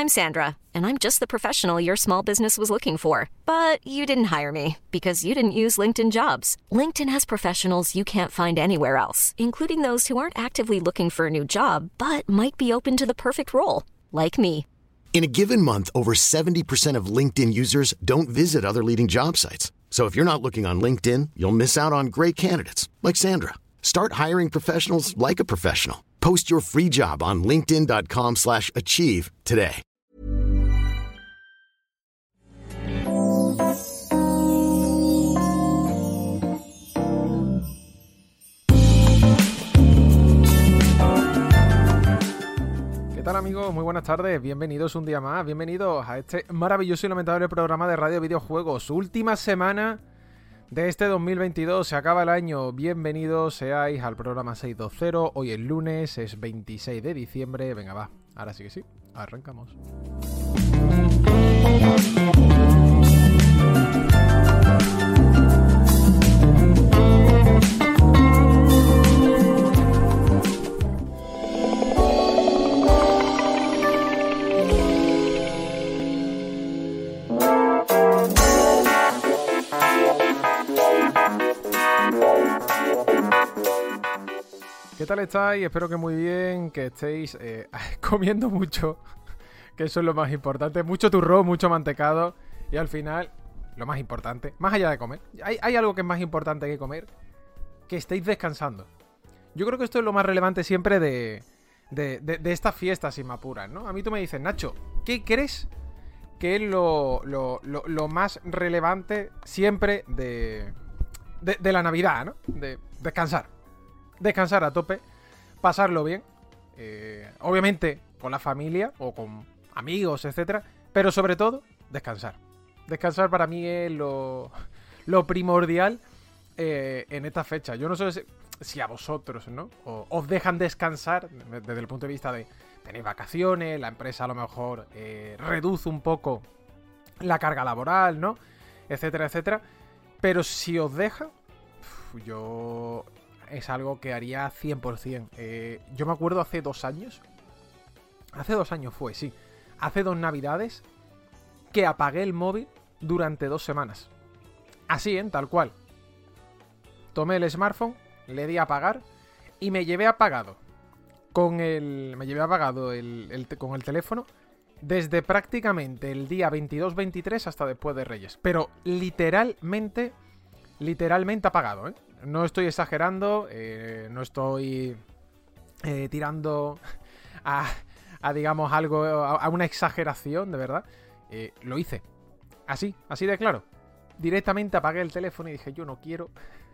I'm Sandra, and I'm just the professional your small business was looking for. But you didn't hire me because you didn't use LinkedIn Jobs. LinkedIn has professionals you can't find anywhere else, including those who aren't actively looking for a new job, but might be open to the perfect role, like me. In a given month, over 70% of LinkedIn users don't visit other leading job sites. So if you're not looking on LinkedIn, you'll miss out on great candidates like Sandra. Start hiring professionals like a professional. Post your free job on linkedin.com/achieve today. ¿Qué tal, amigos? Muy buenas tardes, bienvenidos un día más, bienvenidos a este maravilloso y lamentable programa de Radio Videojuegos. Última semana de este 2022, se acaba el año. Bienvenidos seáis al programa 620. Hoy es lunes, es 26 de diciembre. Venga, va, ahora sí que sí, arrancamos. ¿Qué tal estáis? Espero que muy bien, que estéis comiendo mucho, que eso es lo más importante. Mucho turrón, mucho mantecado y al final, lo más importante, más allá de comer, hay algo que es más importante que comer, que estéis descansando. Yo creo que esto es lo más relevante siempre de estas fiestas, si me apuras, ¿no? A mí tú me dices, Nacho, ¿qué crees que es lo más relevante siempre de la Navidad, ¿no? De descansar. Descansar a tope, pasarlo bien, obviamente con la familia o con amigos, etcétera, pero sobre todo, descansar. Descansar para mí es lo primordial en esta fecha. Yo no sé si a vosotros, ¿no? Os dejan descansar desde el punto de vista de tenéis vacaciones, la empresa a lo mejor reduce un poco la carga laboral, ¿no? Etcétera, etcétera. Pero si os deja, yo... es algo que haría 100%. Yo me acuerdo hace 2 años. Hace 2 años fue, sí. Hace 2 navidades que apagué el móvil durante 2 semanas. Así, tal cual. Tomé el smartphone, le di a apagar y me llevé apagado. Con el teléfono desde prácticamente el día 22-23 hasta después de Reyes. Pero literalmente apagado, ¿eh? No estoy exagerando, no estoy tirando a digamos algo, a una exageración, de verdad. Lo hice. Así de claro. Directamente apagué el teléfono y dije, yo no quiero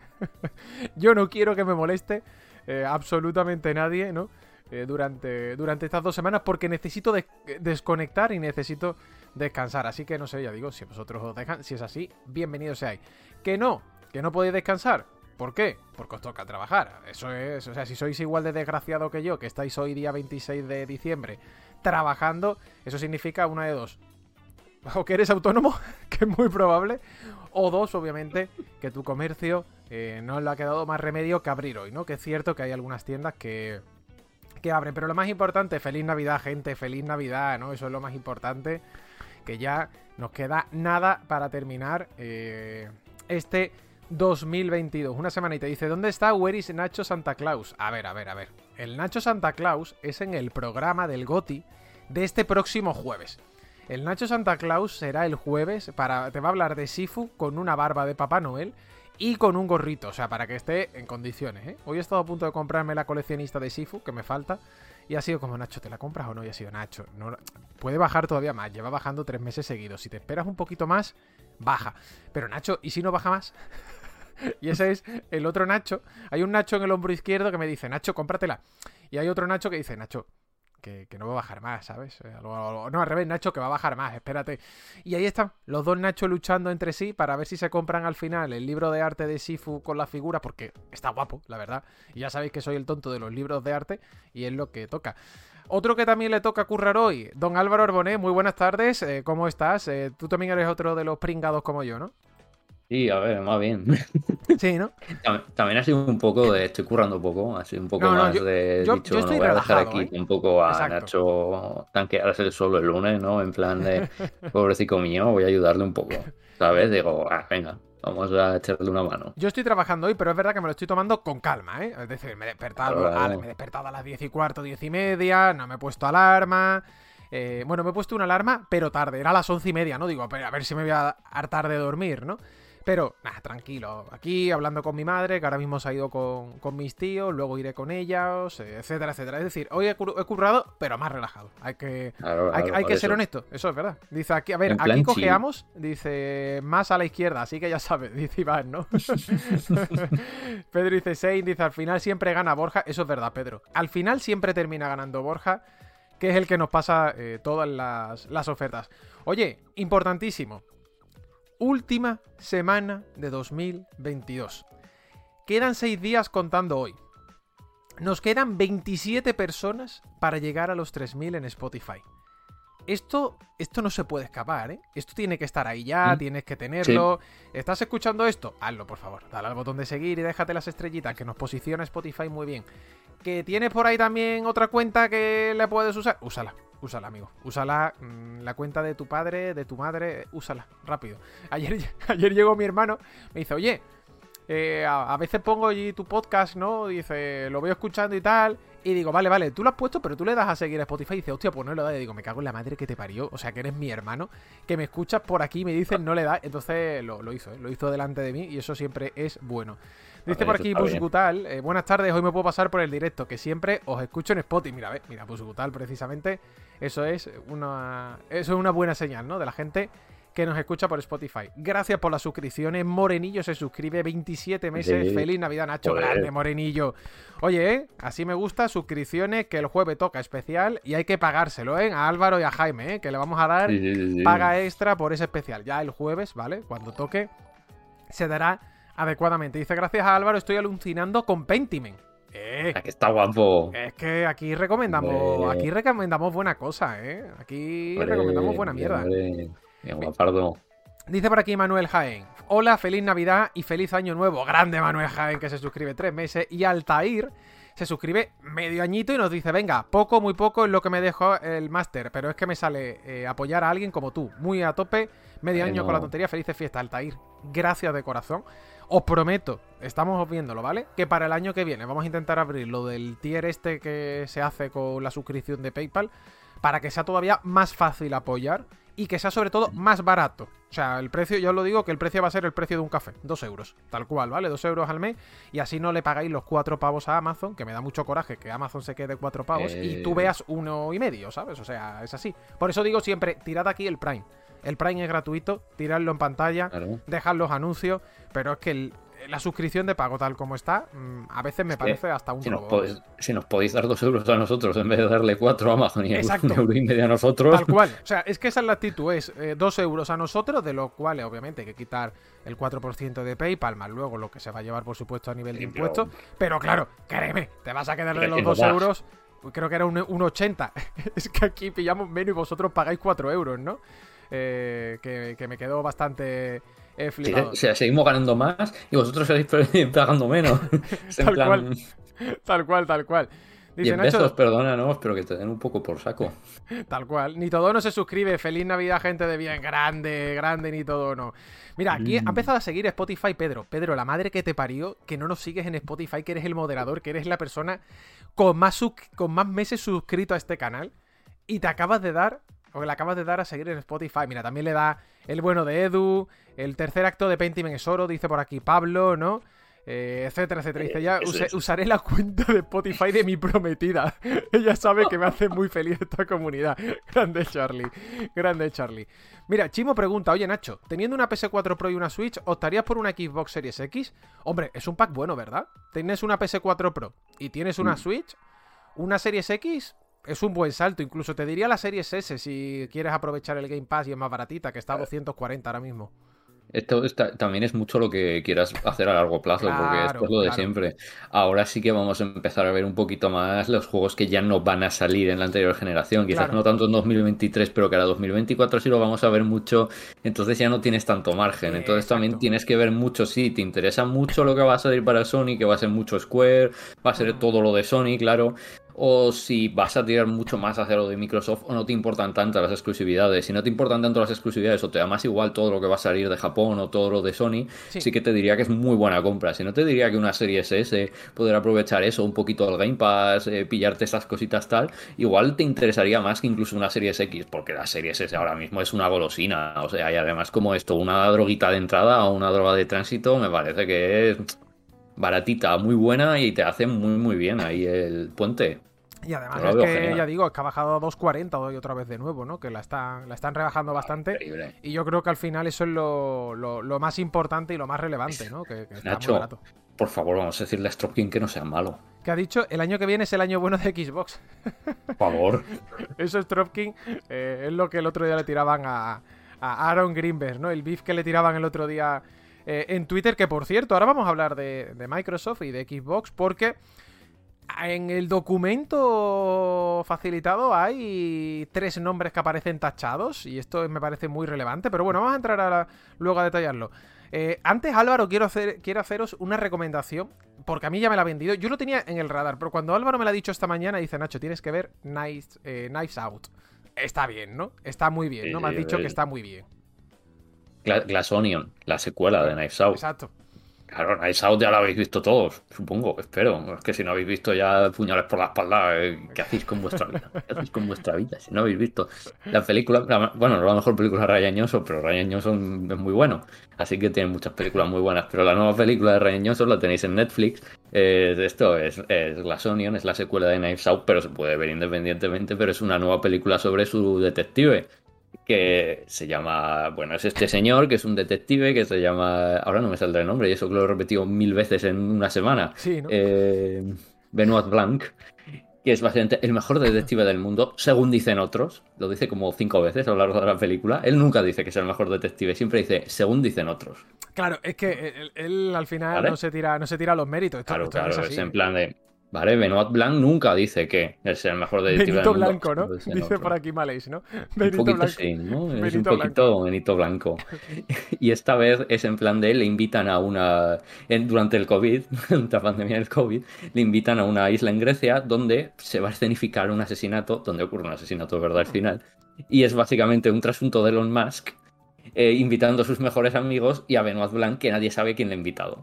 que me moleste absolutamente nadie, ¿no? Durante estas 2 semanas, porque necesito desconectar y necesito descansar. Así que no sé, ya digo, si vosotros os dejan, si es así, bienvenidos seáis. Que no podéis descansar. ¿Por qué? Porque os toca trabajar. Eso es, o sea, si sois igual de desgraciado que yo, que estáis hoy día 26 de diciembre trabajando, eso significa una de dos. O que eres autónomo, que es muy probable, o 2, obviamente, que tu comercio no le ha quedado más remedio que abrir hoy, ¿no? Que es cierto que hay algunas tiendas que abren, pero lo más importante, feliz Navidad, gente, feliz Navidad, ¿no? Eso es lo más importante, que ya nos queda nada para terminar este 2022, una semanita. Dice, ¿dónde está Where is Nacho Santa Claus? A ver. El Nacho Santa Claus es en el programa del GOTY de este próximo jueves. El Nacho Santa Claus será el jueves, te va a hablar de Sifu con una barba de Papá Noel y con un gorrito, o sea, para que esté en condiciones, ¿eh? Hoy he estado a punto de comprarme la coleccionista de Sifu, que me falta, y ha sido como, Nacho, ¿te la compras o no? Y ha sido, Nacho, no, puede bajar todavía más, lleva bajando 3 meses seguidos, si te esperas un poquito más, baja. Pero Nacho, ¿y si no baja más? Y ese es el otro Nacho. Hay un Nacho en el hombro izquierdo que me dice, Nacho, cómpratela. Y hay otro Nacho que dice, Nacho, que no va a bajar más, ¿sabes? No, al revés, Nacho, que va a bajar más, espérate. Y ahí están los dos Nachos luchando entre sí para ver si se compran al final el libro de arte de Sifu con la figura, porque está guapo, la verdad. Y ya sabéis que soy el tonto de los libros de arte y es lo que toca. Otro que también le toca currar hoy, don Álvaro Arboné, muy buenas tardes, ¿cómo estás? Tú también eres otro de los pringados como yo, ¿no? Sí, a ver, más bien. Sí, ¿no? También ha sido un poco de, estoy currando poco, ha sido un poco No, no, más de yo dicho, no estoy voy a dejar relajado, aquí ¿eh? tampoco a Exacto. Nacho tanquearse solo el lunes, ¿no? En plan de, pobrecito mío, voy a ayudarle un poco, Yo, ¿sabes? Digo, venga, vamos a echarle una mano. yo estoy trabajando hoy, pero es verdad que me lo estoy tomando con calma, ¿eh? Es decir, Claro, me he claro. despertado a las 10:15, 10:30, no me he puesto alarma. Bueno, me he puesto una alarma, pero tarde, era a las 11:30, ¿no? Digo, a ver si me voy a hartar de dormir, ¿no? Pero, nada, tranquilo. Aquí hablando con mi madre, que ahora mismo se ha ido con mis tíos, luego iré con ellos, etcétera, etcétera. Es decir, hoy he currado, pero más relajado. Claro, claro, Hay por que ser eso. honesto, eso es verdad. Dice aquí, a ver, En aquí plan chill. cojeamos, dice más a la izquierda, así que ya sabes, dice Iván, ¿no? Pedro dice Sein, dice al final siempre gana Borja. Eso es verdad, Pedro. Al final siempre termina ganando Borja, que es el que nos pasa todas las ofertas. Oye, importantísimo. Última semana de 2022. Quedan 6 días contando hoy. Nos quedan 27 personas para llegar a los 3000 en Spotify. Esto no se puede escapar, ¿eh? Esto tiene que estar ahí ya, ¿Mm? tienes que Sí, tenerlo. ¿Estás escuchando esto? Hazlo, por favor. Dale al botón de seguir y déjate las estrellitas, que nos posiciona Spotify muy bien. ¿Que tienes por ahí también otra cuenta que le puedes usar? Úsala, úsala, amigo. Úsala, la cuenta de tu padre, de tu madre, úsala, rápido. Ayer llegó mi hermano, me dice, oye, a veces pongo allí tu podcast, ¿no? Dice, lo voy escuchando y tal. Y digo, vale, tú lo has puesto, pero tú le das a seguir a Spotify. Y dice, hostia, pues no le das. Y digo, me cago en la madre que te parió. O sea, que eres mi hermano, que me escuchas por aquí y me dices, no le das. Entonces lo hizo, ¿eh? Lo hizo delante de mí y eso siempre es bueno. a Dice ver, por eso aquí está bien. Busgutal, buenas tardes, hoy me puedo pasar por el directo, que siempre os escucho en Spotify. Mira, mira, Busgutal, precisamente, eso es una buena señal, ¿no? De la gente que nos escucha por Spotify. Gracias por las suscripciones. Morenillo se suscribe 27 meses. Sí, Feliz Navidad, Nacho. Grande, joder. Morenillo. Oye, así me gusta. Suscripciones, que el jueves toca especial y hay que pagárselo, a Álvaro y a Jaime, que le vamos a dar Sí, sí, sí, paga sí. extra por ese especial. Ya el jueves, ¿vale? Cuando toque, se dará adecuadamente. Dice, gracias a Álvaro estoy alucinando con Pentiment. Ah, que está guapo. Es que Hombre, aquí recomendamos buena cosa, ¿eh? Aquí recomendamos hombre, buena hombre, mierda. hombre. Qué guapardo. Dice por aquí Manuel Jaén. Hola, feliz Navidad y feliz Año Nuevo. Grande Manuel Jaén, que se suscribe 3 meses. Y Altair se suscribe medio añito y nos dice, venga, poco, muy poco es lo que me dejó el máster, pero es que me sale apoyar a alguien como tú. Muy a tope, medio año con la Bueno, tontería. Felices fiestas, Altair. Gracias de corazón. Os prometo, estamos viéndolo, ¿vale? Que para el año que viene vamos a intentar abrir lo del tier este que se hace con la suscripción de PayPal para que sea todavía más fácil apoyar y que sea sobre todo más barato. O sea, el precio, yo os lo digo, que el precio va a ser el precio de un café, 2 euros, tal cual, ¿vale? 2 euros al mes y así no le pagáis los 4 pavos a Amazon, que me da mucho coraje que Amazon se quede 4 pavos y tú veas 1,5, ¿sabes? O sea, es así. Por eso digo siempre, tirad aquí el Prime. El Prime es gratuito, tiradlo en pantalla, claro. dejad los anuncios, pero es que la suscripción de pago tal como está, a veces me Es que parece hasta un si robo. si nos podéis dar 2 euros a nosotros en vez de darle 4 a Amazon y un Exacto. euro y medio a nosotros. Tal cual. O sea, es que esa es la actitud. Es 2 euros a nosotros, de lo cual obviamente hay que quitar el 4% de PayPal, más luego lo que se va a llevar, por supuesto, a nivel de Sí, impuestos. Pero claro, créeme, te vas a quedar de los que 2 nos das. euros. Creo que era un 80. Es que aquí pillamos menos y vosotros pagáis 4 euros, ¿no? Que me quedó bastante flipado. Seguimos ganando más y vosotros seguís pagando menos. Es en Tal plan. cual. Tal cual, tal cual. Y Dice en pesos, Nacho, perdónanos, pero que te den un poco por saco. tal cual. Ni todo no se suscribe. Feliz Navidad, gente de bien. Grande, grande, ni todo no. Mira, aquí ha empezado a seguir Spotify Pedro. Pedro, la madre que te parió, que no nos sigues en Spotify, que eres el moderador, que eres la persona con más meses suscrito a este canal. Y te acabas de dar, o le acabas de dar a seguir en Spotify. Mira, también le da el bueno de Edu, el tercer acto de Pentiment es oro, dice por aquí Pablo, ¿no? Etcétera, etcétera. Dice, ya usaré la cuenta de Spotify de mi prometida. Ella sabe que me hace muy feliz esta comunidad. Grande Charlie. Grande Charlie. Mira, Chimo pregunta, oye Nacho, teniendo una PS4 Pro y una Switch, ¿optarías por una Xbox Series X? Hombre, es un pack bueno, ¿verdad? Tienes una PS4 Pro y tienes una Switch, una Series X es un buen salto. Incluso te diría la Series S si quieres aprovechar el Game Pass y es más baratita, que está a 240 ahora mismo. También es mucho lo que quieras hacer a largo plazo, porque esto es Claro, lo de claro. siempre. Ahora sí que vamos a empezar a ver un poquito más los juegos que ya no van a salir en la anterior generación. Quizás Claro. no tanto en 2023, pero que ahora 2024 sí lo vamos a ver mucho. Entonces ya no tienes tanto margen. Entonces también Exacto. tienes que ver mucho si te interesa mucho lo que va a salir para Sony, que va a ser mucho Square, va a ser Ujú. todo lo de Sony, claro. O si vas a tirar mucho más hacia lo de Microsoft o no te importan tanto las exclusividades. Si no te importan tanto las exclusividades o te da más igual todo lo que va a salir de Japón o todo lo de Sony, Sí. sí que te diría que es muy buena compra. Si no te diría que una serie S, poder aprovechar eso, un poquito del Game Pass, pillarte estas cositas tal, igual te interesaría más que incluso una serie X, porque la serie S ahora mismo es una golosina. O sea, y además como esto, una droguita de entrada o una droga de tránsito, me parece que es baratita, muy buena y te hace muy muy bien ahí el puente. Y además Yo lo es veo que, ya genial. digo, es que ha bajado a 2,40 hoy otra vez de nuevo, ¿no? Que la están rebajando bastante. Increíble. Y yo creo que al final eso es lo más importante y lo más relevante, ¿no? Que está muy Nacho, barato. por favor, vamos a decirle a Stropkin que no sea malo. Que ha dicho, el año que viene es el año bueno de Xbox. Por favor. Eso Stropkin es lo que el otro día le tiraban a Aaron Greenberg, ¿no? El beef que le tiraban el otro día en Twitter, que por cierto, ahora vamos a hablar de Microsoft y de Xbox, porque en el documento facilitado hay 3 nombres que aparecen tachados, y esto me parece muy relevante, pero bueno, vamos a entrar luego a detallarlo. Antes, Álvaro, quiero haceros una recomendación, porque a mí ya me la ha vendido. Yo lo tenía en el radar, pero cuando Álvaro me lo ha dicho esta mañana, dice, Nacho, tienes que ver Knives Out. Está bien, ¿no? Está muy bien, ¿no? Me has dicho que está muy bien. Glass Onion, la secuela de Knives Out. Exacto. Claro, Knives Out ya lo habéis visto todos, supongo, espero. Es que si no habéis visto ya Puñales por la espalda, ¿qué hacéis con vuestra vida? ¿Qué hacéis con vuestra vida? Si no habéis visto la película, bueno, no la mejor película es Ryan Johnson, pero Ryan Johnson es muy bueno. Así que tiene muchas películas muy buenas. Pero la nueva película de Ryan Johnson la tenéis en Netflix. Esto es Glass Onion, es la secuela de Knives Out, pero se puede ver independientemente. Pero es una nueva película sobre su detective que se llama, bueno, es este señor que es un detective que se llama, ahora no me saldrá el nombre y eso que lo he repetido 1000 veces en una semana, Sí, ¿no? eh, Benoit Blanc, que es básicamente el mejor detective del mundo, según dicen otros, lo dice como 5 veces a lo largo de la película, él nunca dice que es el mejor detective, siempre dice, según dicen otros, Claro, es que él al final ¿vale? no se tira los méritos. Claro, Esto no es claro, es así, en ¿eh? plan de, vale, Benoit Blanc nunca dice que es el mejor detective del Benito mundo, Blanco, ¿no? según dicen Dice por otros. aquí Maleix, ¿no? Un Benito poquito Blanco. sí, ¿no? Es un Benito Blanco. poquito Benito Blanco. Y esta vez es en plan de, le invitan a durante el COVID, durante la pandemia del COVID, le invitan a una isla en Grecia donde se va a escenificar un asesinato, donde ocurre un asesinato de verdad al final. Y es básicamente un trasunto de Elon Musk invitando a sus mejores amigos y a Benoit Blanc, que nadie sabe quién le ha invitado.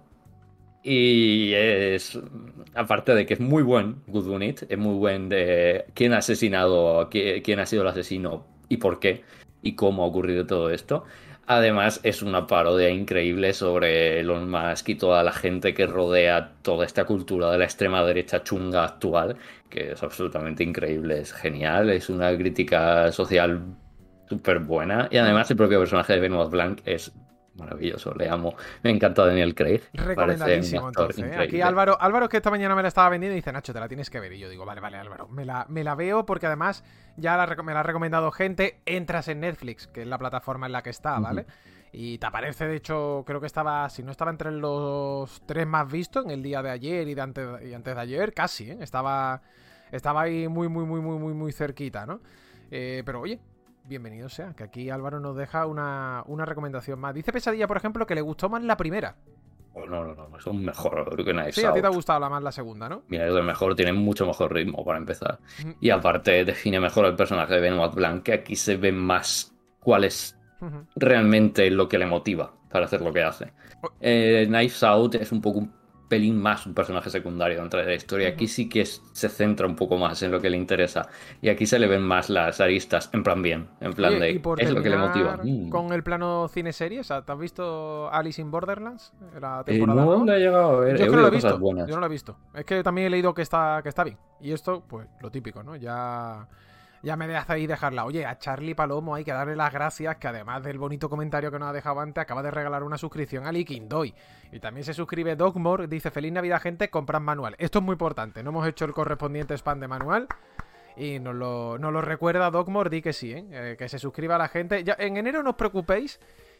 Y es, aparte de que es muy buen Good Unit, es muy buen de quién ha asesinado, quién ha sido el asesino y por qué, y cómo ha ocurrido todo esto. Además, es una parodia increíble sobre Elon Musk y toda la gente que rodea toda esta cultura de la extrema derecha chunga actual, que es absolutamente increíble, es genial, es una crítica social súper buena. Y además, el propio personaje de Benoit Blanc es maravilloso, le amo. Me encanta Daniel Craig. Parece un Recomendadísimo, actor entonces, ¿eh? Aquí increíble. Álvaro que esta mañana me la estaba vendiendo y dice, Nacho, te la tienes que ver. Y yo digo, vale, Álvaro, me la veo porque además ya me la ha recomendado gente. Entras en Netflix, que es la plataforma en la que está, ¿vale? Y te aparece, de hecho, creo que estaba, si no estaba entre los 3 más vistos en el día de ayer y antes de ayer, casi, ¿eh? Estaba ahí muy cerquita, ¿no? Pero oye, bienvenido sea, que aquí Álvaro nos deja una recomendación más. Dice Pesadilla, por ejemplo, que le gustó más la primera. Oh, no, es un mejor que Knives Sí, a ti te ha Out. gustado más la segunda, ¿no? Mira, es el mejor, tiene mucho mejor ritmo para empezar. Ujú, Y aparte define mejor el personaje de Benoit Blanc, que aquí se ve más cuál es ujú. realmente lo que le motiva para hacer lo que hace. Knives Out es un poco un pelín más un personaje secundario dentro de la historia. Aquí sí que se centra un poco más en lo que le interesa. Y aquí se le ven más las aristas, en plan bien, en plan Oye, y de, por es lo que le motiva. terminar con el plano cine-serie, o sea, ¿te has visto Alice in Borderlands? La temporada No nueva. le he llegado a ver, Yo he es que no lo oído he cosas visto, buenas. yo no lo he visto. Es que también he leído que está bien. Y esto, pues, lo típico, ¿no? Ya me dejas ahí dejarla. Oye, a Charlie Palomo hay que darle las gracias, que además del bonito comentario que nos ha dejado antes, acaba de regalar una suscripción a Likindoy. Y también se suscribe Dogmore, dice, feliz Navidad, gente, comprad manual. Esto es muy importante, no hemos hecho el correspondiente spam de manual. Y nos lo recuerda Dogmore, di que sí, ¿eh? Que se suscriba a la gente. Ya, en enero no os preocupéis,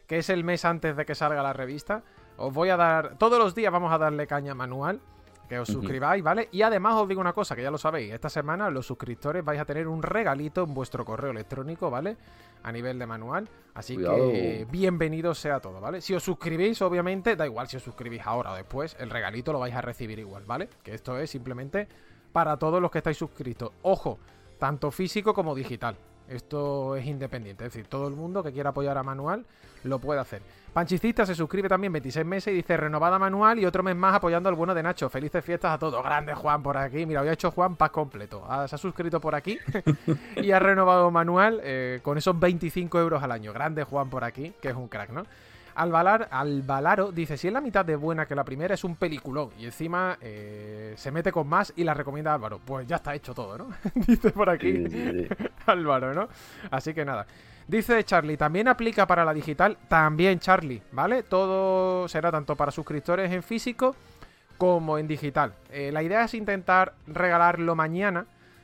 que es el mes antes de que salga la revista, os voy a dar... Todos los días vamos a darle caña manual, que os suscribáis, ¿vale? Y además os digo una cosa, que ya lo sabéis, esta semana los suscriptores vais a tener un regalito en vuestro correo electrónico, ¿vale? A nivel de manual, así Cuidado. que bienvenido sea todo, ¿vale? Si os suscribís, obviamente, da igual si os suscribís ahora o después, el regalito lo vais a recibir igual, ¿vale? Que esto es simplemente para todos los que estáis suscritos. Ojo, tanto físico como digital. Esto es independiente, es decir, todo el mundo que quiera apoyar a Manual lo puede hacer. Panchicista se suscribe también 26 meses y dice renovada Manual y otro mes más apoyando al bueno de Nacho. Felices fiestas a todos. Grande Juan por aquí. Mira, hoy ha hecho Juan paz completo. Se ha suscrito por aquí y ha renovado Manual con esos 25 euros al año. Grande Juan por aquí, que es un crack, ¿no? Alvalaro dice, si es la mitad de buena que la primera, es un peliculón. Y encima se mete con más y la recomienda Álvaro. Pues ya está hecho todo, ¿no? Dice por aquí Sí. Álvaro, ¿no? Así que nada. Dice Charlie, ¿también aplica para la digital? También, Charlie, ¿vale? Todo será tanto para suscriptores en físico como en digital. La idea es intentar regalarlo mañana.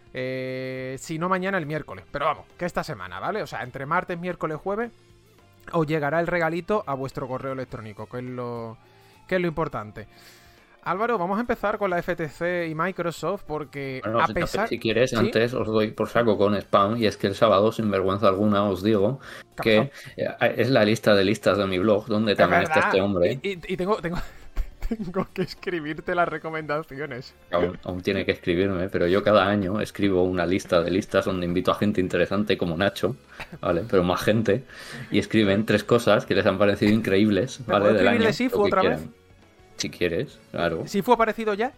Si no mañana, el miércoles. Pero vamos, que esta semana, ¿vale? O sea, entre martes, miércoles, jueves os llegará el regalito a vuestro correo electrónico, que es lo importante. Álvaro, vamos a empezar con la FTC y Microsoft porque Bueno, a pesar... si quieres, ¿Sí? antes os doy por saco con spam, y es que el sábado, sin vergüenza alguna, os digo que es la lista de listas de mi blog, donde también está este hombre. Y tengo que escribirte las recomendaciones. Aún tiene que escribirme, pero yo cada año escribo una lista de listas donde invito a gente interesante como Nacho, ¿vale? Pero más gente, y escriben 3 cosas que les han parecido increíbles, ¿Me ¿vale? puedo Del escribir año, de Sifu lo que otra vez? quieran. Si quieres, claro. ¿Sifu ha aparecido ya?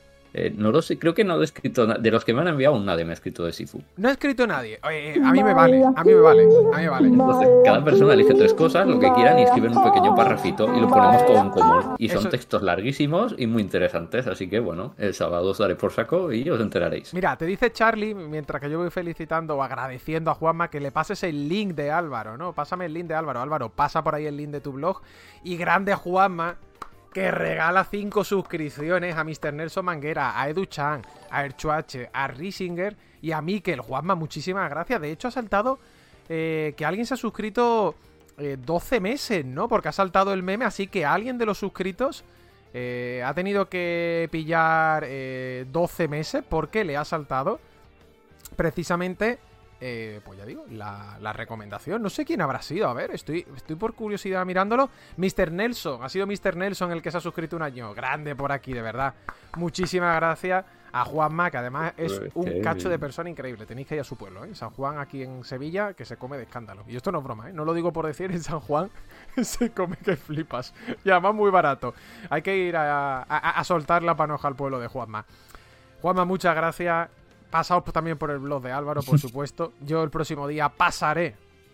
No lo sé, creo que no he escrito nada. De los que me han enviado, nadie me ha escrito de Sifu. No ha escrito nadie. A mí me vale, a mí me vale. Entonces, cada persona elige 3 cosas, lo que quieran, y escriben un pequeño parrafito y lo ponemos todo en común. Y son Eso- textos larguísimos y muy interesantes, así que bueno, el sábado os daré por saco y os enteraréis. Mira, te dice Charlie, mientras que yo voy felicitando o agradeciendo a Juanma, que le pases el link de Álvaro, ¿no? Pásame el link de Álvaro. Álvaro, pasa por ahí el link de tu blog. Y grande a Juanma, que regala 5 suscripciones a Mr. Nelson Manguera, a Edu Chan, a Erchuache, a Risinger y a Mikel. Juanma, muchísimas gracias. De hecho, ha saltado que alguien se ha suscrito 12 meses, ¿no? Porque ha saltado el meme, así que alguien de los suscritos ha tenido que pillar 12 meses porque le ha saltado precisamente... pues ya digo, la recomendación. No sé quién habrá sido, a ver, estoy por curiosidad mirándolo. Mr. Nelson, ha sido Mr. Nelson el que se ha suscrito un año. Grande por aquí, de verdad. Muchísimas gracias a Juanma, que además es un cacho de persona increíble. Tenéis que ir a su pueblo, ¿eh? San Juan, aquí en Sevilla, que se come de escándalo. Y esto no es broma, ¿eh? No lo digo por decir, en San Juan se come que flipas. Y además muy barato. Hay que ir a soltar la panoja al pueblo de Juanma. Juanma, muchas gracias. Pasaos también por el blog de Álvaro, por supuesto. Yo el próximo día pasaré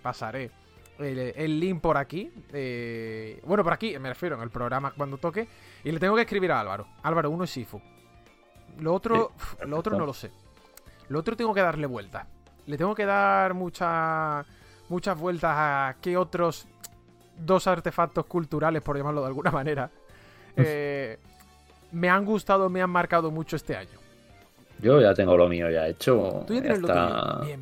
el link por aquí. Bueno, por aquí, me refiero en el programa cuando toque. Y le tengo que escribir a Álvaro. Álvaro, uno es Sifu. Lo otro no lo sé. Lo otro tengo que darle vueltas. Le tengo que dar muchas vueltas a qué otros 2 artefactos culturales, por llamarlo de alguna manera, me han gustado, me han marcado mucho este año. Yo ya tengo lo mío ya hecho. Tú ya tienes lo tuyo.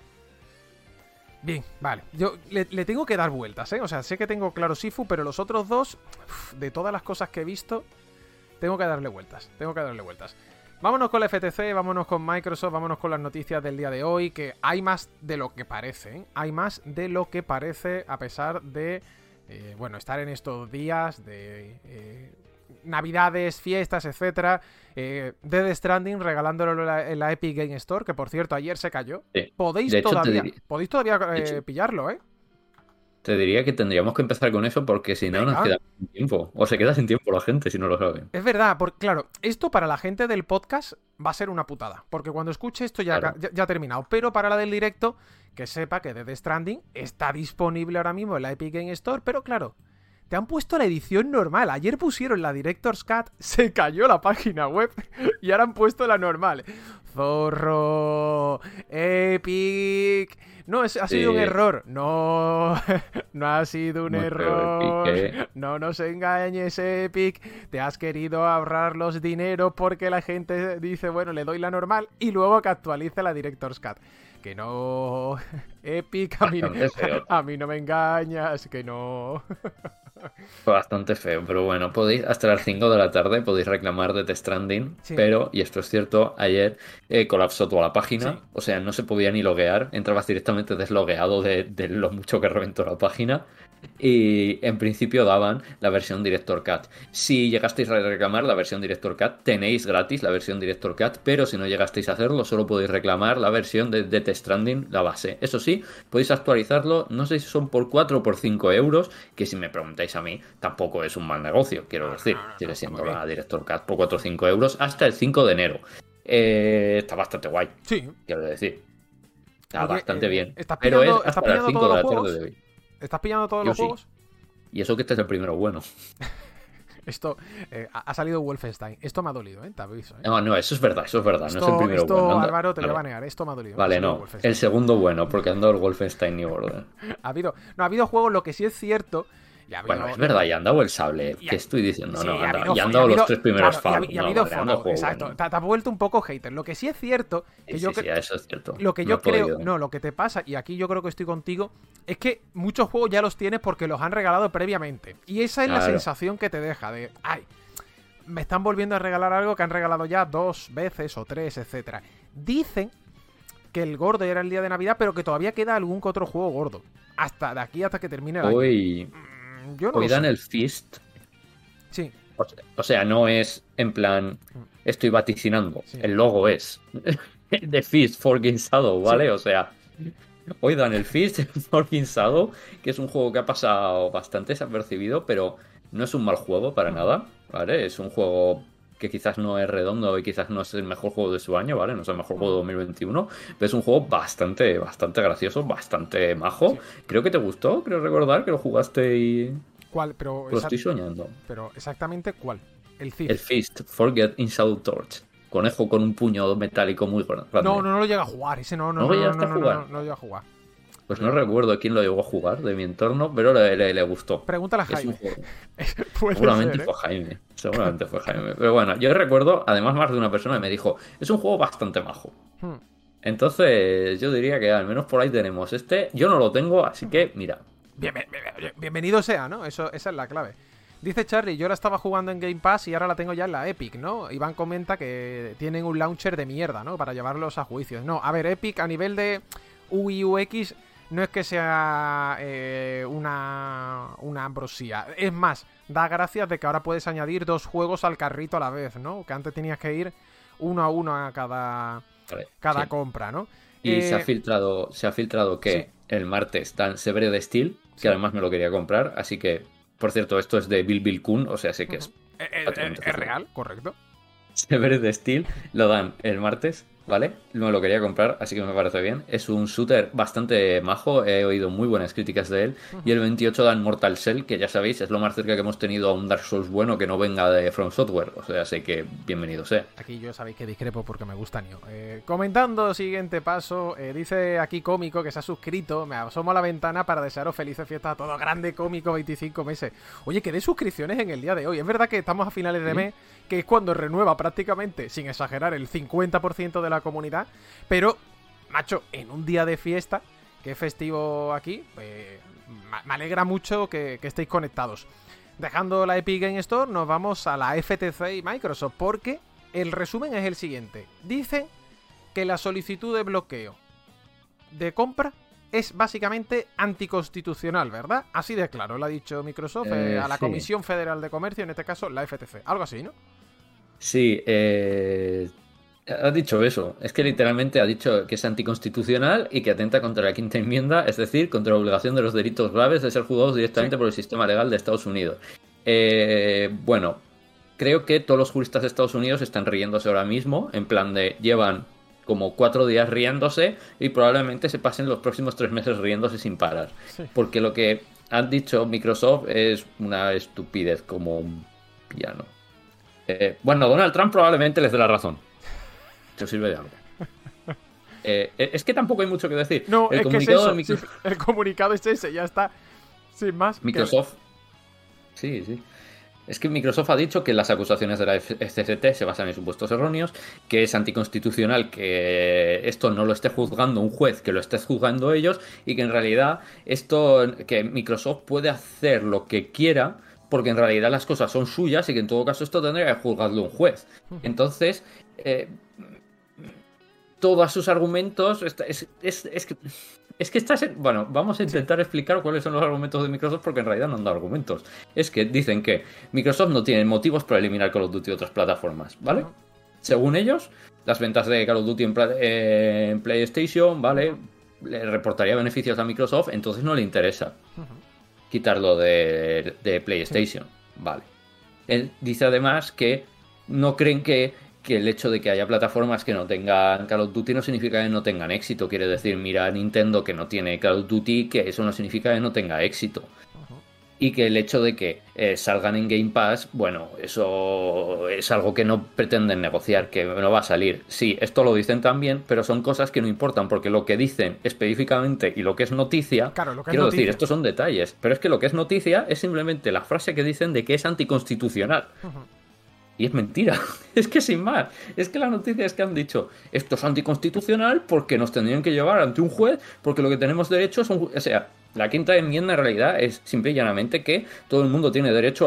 Bien, vale. Yo le tengo que dar vueltas, ¿eh? O sea, sé que tengo claro Sifu, pero los otros 2, de todas las cosas que he visto, tengo que darle vueltas. Vámonos con la FTC, vámonos con Microsoft, vámonos con las noticias del día de hoy, que hay más de lo que parece, ¿eh? Hay más de lo que parece, a pesar de, estar en estos días de... Navidades, fiestas, etcétera. Death Stranding regalándolo en la Epic Game Store, que por cierto ayer se cayó. Sí. Podéis De hecho, todavía hecho, pillarlo, ¿eh? Te diría que tendríamos que empezar con eso, porque si no Venga. nos queda sin tiempo. O se queda sin tiempo la gente si no lo saben. Es verdad, porque claro, esto para la gente del podcast va a ser una putada, porque cuando escuche esto ya ha terminado, pero para la del directo, que sepa que Death Stranding está disponible ahora mismo en la Epic Game Store, pero claro, te han puesto la edición normal. Ayer pusieron la Director's Cut, se cayó la página web y ahora han puesto la normal. Zorro, Epic. No, ha sido un error. No, no ha sido un error. No nos engañes, Epic. Te has querido ahorrar los dineros porque la gente dice, bueno, le doy la normal y luego que actualice la Director's Cut. Que no. Epic, Bastante feo. a mí no me engañas, que no. Fue bastante feo, pero bueno, podéis, hasta las 5 de la tarde podéis reclamar de Death Stranding, Sí. pero, y esto es cierto, ayer colapsó toda la página, Sí. o sea, no se podía ni loguear, entrabas directamente deslogueado de lo mucho que reventó la página, y en principio daban la versión Director Cut. Si llegasteis a reclamar la versión Director Cut, tenéis gratis la versión Director Cut, pero si no llegasteis a hacerlo, solo podéis reclamar la versión de Death Stranding, la base. Eso sí, podéis actualizarlo, no sé si son por 4 o por 5 euros, que si me preguntáis a mí, tampoco es un mal negocio, quiero decir. Sigue siendo la Director Cut por 4 o 5 euros hasta el 5 de enero. Está bastante guay, Sí. quiero decir. Está Oye, bastante bien. ¿estás Pero es pillando- hasta estás las pillando 5 todos de los la tarde juegos? de hoy. ¿Estás pillando todos Yo los sí. juegos? Y eso que este es el primero bueno. Esto ha salido Wolfenstein. Esto me ha dolido, te aviso. No, eso es verdad, no es el primero esto, bueno. Anda, Álvaro, te lo voy a vale. banear. Esto me ha dolido. Vale, Ha salido no. Wolfenstein. El segundo bueno, porque anda el Wolfenstein New Order. Ha habido juegos, lo que sí es cierto. Y ha habido- Bueno, es verdad, y han dado el sable. Y ¿Qué estoy diciendo? sí, No, ha anda, habido- y han y ha dado habido- los 3 primeros claro, Fallout. y ha habido anda, follow, exacto. Te has vuelto un poco hater. Lo que sí es cierto, que Sí, eso es cierto. lo que No yo he podido. creo, no, lo que te pasa, y aquí yo creo que estoy contigo, es que muchos juegos ya los tienes porque los han regalado previamente. Y esa es la Claro. sensación que te deja de, ay, me están volviendo a regalar algo que han regalado ya 2 veces o 3, etcétera. Dicen que el gordo era el día de Navidad, pero que todavía queda algún que otro juego gordo. Hasta de aquí hasta que termine el año. Hoy, Yo no hoy lo dan sé. el Fist. Sí, O sea, no es en plan, estoy vaticinando. Sí. El logo es The Fist Forking Shadow, ¿vale? Sí. O sea, hoy dan el Fist Forking Shadow, que es un juego que ha pasado bastante desapercibido, pero no es un mal juego para nada, ¿vale? Es un juego que quizás no es redondo y quizás no es el mejor juego de su año, ¿vale? No es el mejor juego de 2021, pero es un juego bastante gracioso, bastante majo. Sí. Creo que te gustó, creo recordar que lo jugaste y ¿cuál? Pero, lo estoy soñando. pero exactamente ¿cuál? El Thief. El Fist, Forget in Shadow Torch. Conejo con un puño metálico muy grande. No lo llega a jugar. Ese no ¿No llegaste a jugar? no llega a jugar. Pues no recuerdo quién lo llegó a jugar de mi entorno, pero le gustó. Pregúntale a Es un Jaime. juego. Puede Seguramente ser, fue Jaime. Seguramente fue Jaime. Pero bueno, yo recuerdo, además, más de una persona me dijo, es un juego bastante majo. Hmm. Entonces, yo diría que al menos por ahí tenemos este. Yo no lo tengo, así que mira. Bienvenido sea, ¿no? Esa es la clave. Dice Charlie, yo la estaba jugando en Game Pass y ahora la tengo ya en la Epic, ¿no? Iván comenta que tienen un launcher de mierda, ¿no? Para llevarlos a juicios. No, a ver, Epic a nivel de UI UX no es que sea una ambrosía. Es más, da gracias de que ahora puedes añadir 2 juegos al carrito a la vez, ¿no? Que antes tenías que ir uno a uno a cada Sí. compra, ¿no? Y se ha filtrado que sí. el martes dan Severed Steel, que Sí. además me lo quería comprar, así que, por cierto, esto es de Bill Kun, o sea, sé que es Es real, correcto. Severed Steel, lo dan el martes, ¿vale? Me lo quería comprar, así que me parece bien. Es un shooter bastante majo, he oído muy buenas críticas de él. Y el 28 dan Mortal Shell, que ya sabéis, es lo más cerca que hemos tenido a un Dark Souls bueno que no venga de From Software, o sea, sé que bienvenido sea. Aquí yo sabéis que discrepo porque me gusta Nioh. Comentando, siguiente paso, dice aquí Cómico que se ha suscrito, me asomo a la ventana para desearos felices fiestas a todos. Grande Cómico, 25 meses. Oye, que de suscripciones en el día de hoy. Es verdad que estamos a finales de mes, que es cuando renueva prácticamente, sin exagerar, el 50% de la comunidad, pero, macho, en un día de fiesta, que es festivo aquí, me alegra mucho que estéis conectados. Dejando la Epic Game Store, nos vamos a la FTC y Microsoft, porque el resumen es el siguiente. Dicen que la solicitud de bloqueo de compra es básicamente anticonstitucional, ¿verdad? Así de claro, lo ha dicho Microsoft a la sí. Comisión Federal de Comercio, en este caso la FTC. Algo así, ¿no? Sí, ha dicho eso. Es que literalmente ha dicho que es anticonstitucional y que atenta contra la quinta enmienda, es decir, contra la obligación de los delitos graves de ser juzgados directamente por el sistema legal de Estados Unidos. Bueno, creo que todos los juristas de Estados Unidos están riéndose ahora mismo, en plan de llevan como 4 días riéndose y probablemente se pasen los próximos 3 meses riéndose sin parar. Sí. Porque lo que han dicho Microsoft es una estupidez como un piano. Bueno, Donald Trump probablemente les dé la razón. Eso sirve de algo. Es que tampoco hay mucho que decir. No, El es que es comunicado eso. de Sí, el comunicado es ese, ya está. Sin más. Microsoft. Sí. Es que Microsoft ha dicho que las acusaciones de la FCC se basan en supuestos erróneos, que es anticonstitucional que esto no lo esté juzgando un juez, que lo esté juzgando ellos, y que en realidad que Microsoft puede hacer lo que quiera, porque en realidad las cosas son suyas y que en todo caso esto tendría que juzgarlo un juez. Entonces, todos sus argumentos es que estás bueno, vamos a intentar explicar cuáles son los argumentos de Microsoft, porque en realidad no han dado argumentos. Es que dicen que Microsoft no tiene motivos para eliminar Call of Duty de otras plataformas, ¿vale? Según ellos, las ventas de Call of Duty en PlayStation, ¿vale? Le reportaría beneficios a Microsoft, entonces no le interesa quitarlo de PlayStation, ¿vale? Él dice además que no creen que el hecho de que haya plataformas que no tengan Call of Duty no significa que no tengan éxito. Quiere decir, mira Nintendo que no tiene Call of Duty, que eso no significa que no tenga éxito. Y que el hecho de que salgan en Game Pass, bueno, eso es algo que no pretenden negociar, que no va a salir. Sí, esto lo dicen también, pero son cosas que no importan, porque lo que dicen específicamente y lo que es noticia, claro, lo que quiero es decir, estos son detalles, pero es que lo que es noticia es simplemente la frase que dicen de que es anticonstitucional. Y es mentira, es que sin más. Es que la noticia es que han dicho, esto es anticonstitucional porque nos tendrían que llevar ante un juez, porque lo que tenemos derecho es un... O sea, la quinta enmienda en realidad es simple y llanamente que todo el mundo tiene derecho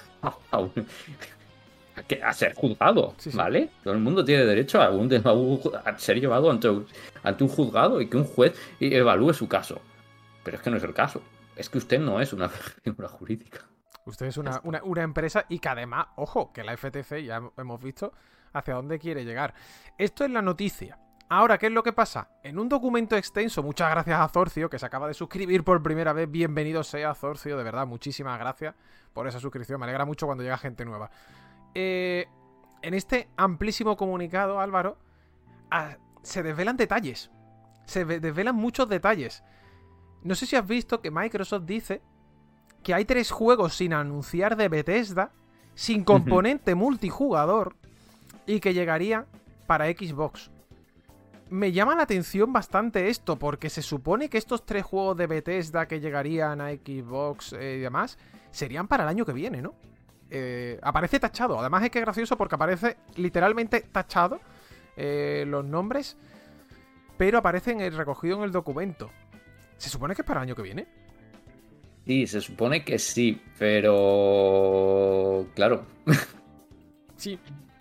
a ser juzgado, ¿vale? Todo el mundo tiene derecho a ser llevado ante un juzgado y que un juez evalúe su caso. Pero es que no es el caso. Es que usted no es una figura jurídica. Usted es una empresa y que además, ojo, que la FTC ya hemos visto hacia dónde quiere llegar. Esto es la noticia. Ahora, ¿qué es lo que pasa? En un documento extenso, muchas gracias a Zorcio, que se acaba de suscribir por primera vez. Bienvenido sea, Zorcio, de verdad, muchísimas gracias por esa suscripción. Me alegra mucho cuando llega gente nueva. En este amplísimo comunicado, Álvaro, se desvelan detalles. Se desvelan muchos detalles. No sé si has visto que Microsoft dice que hay 3 juegos sin anunciar de Bethesda, sin componente multijugador, y que llegaría para Xbox. Me llama la atención bastante esto, porque se supone que estos 3 juegos de Bethesda que llegarían a Xbox y demás, serían para el año que viene, ¿no? Aparece tachado, además es que es gracioso porque aparece literalmente tachado los nombres, pero aparecen recogido en el documento. ¿Se supone que es para el año que viene? Sí, se supone que sí, pero... Claro. Sí.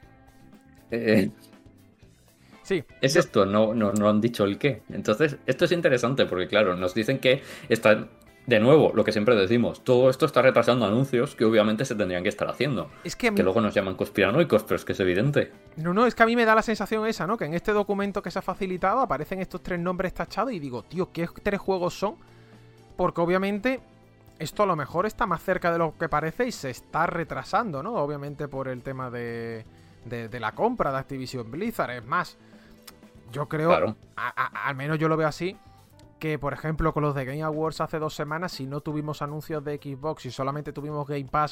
Sí. Es esto, no han dicho el qué. Entonces, esto es interesante porque, claro, nos dicen que está... De nuevo, lo que siempre decimos, todo esto está retrasando anuncios que obviamente se tendrían que estar haciendo. Es que luego nos llaman conspiranoicos, pero es que es evidente. No, es que a mí me da la sensación esa, ¿no? Que en este documento que se ha facilitado aparecen estos 3 nombres tachados y digo, tío, ¿qué 3 juegos son? Porque obviamente esto a lo mejor está más cerca de lo que parece y se está retrasando, ¿no? Obviamente por el tema de la compra de Activision Blizzard. Es más, yo creo, claro, al menos yo lo veo así, que por ejemplo con los de Game Awards hace 2 semanas, si no tuvimos anuncios de Xbox y solamente tuvimos Game Pass,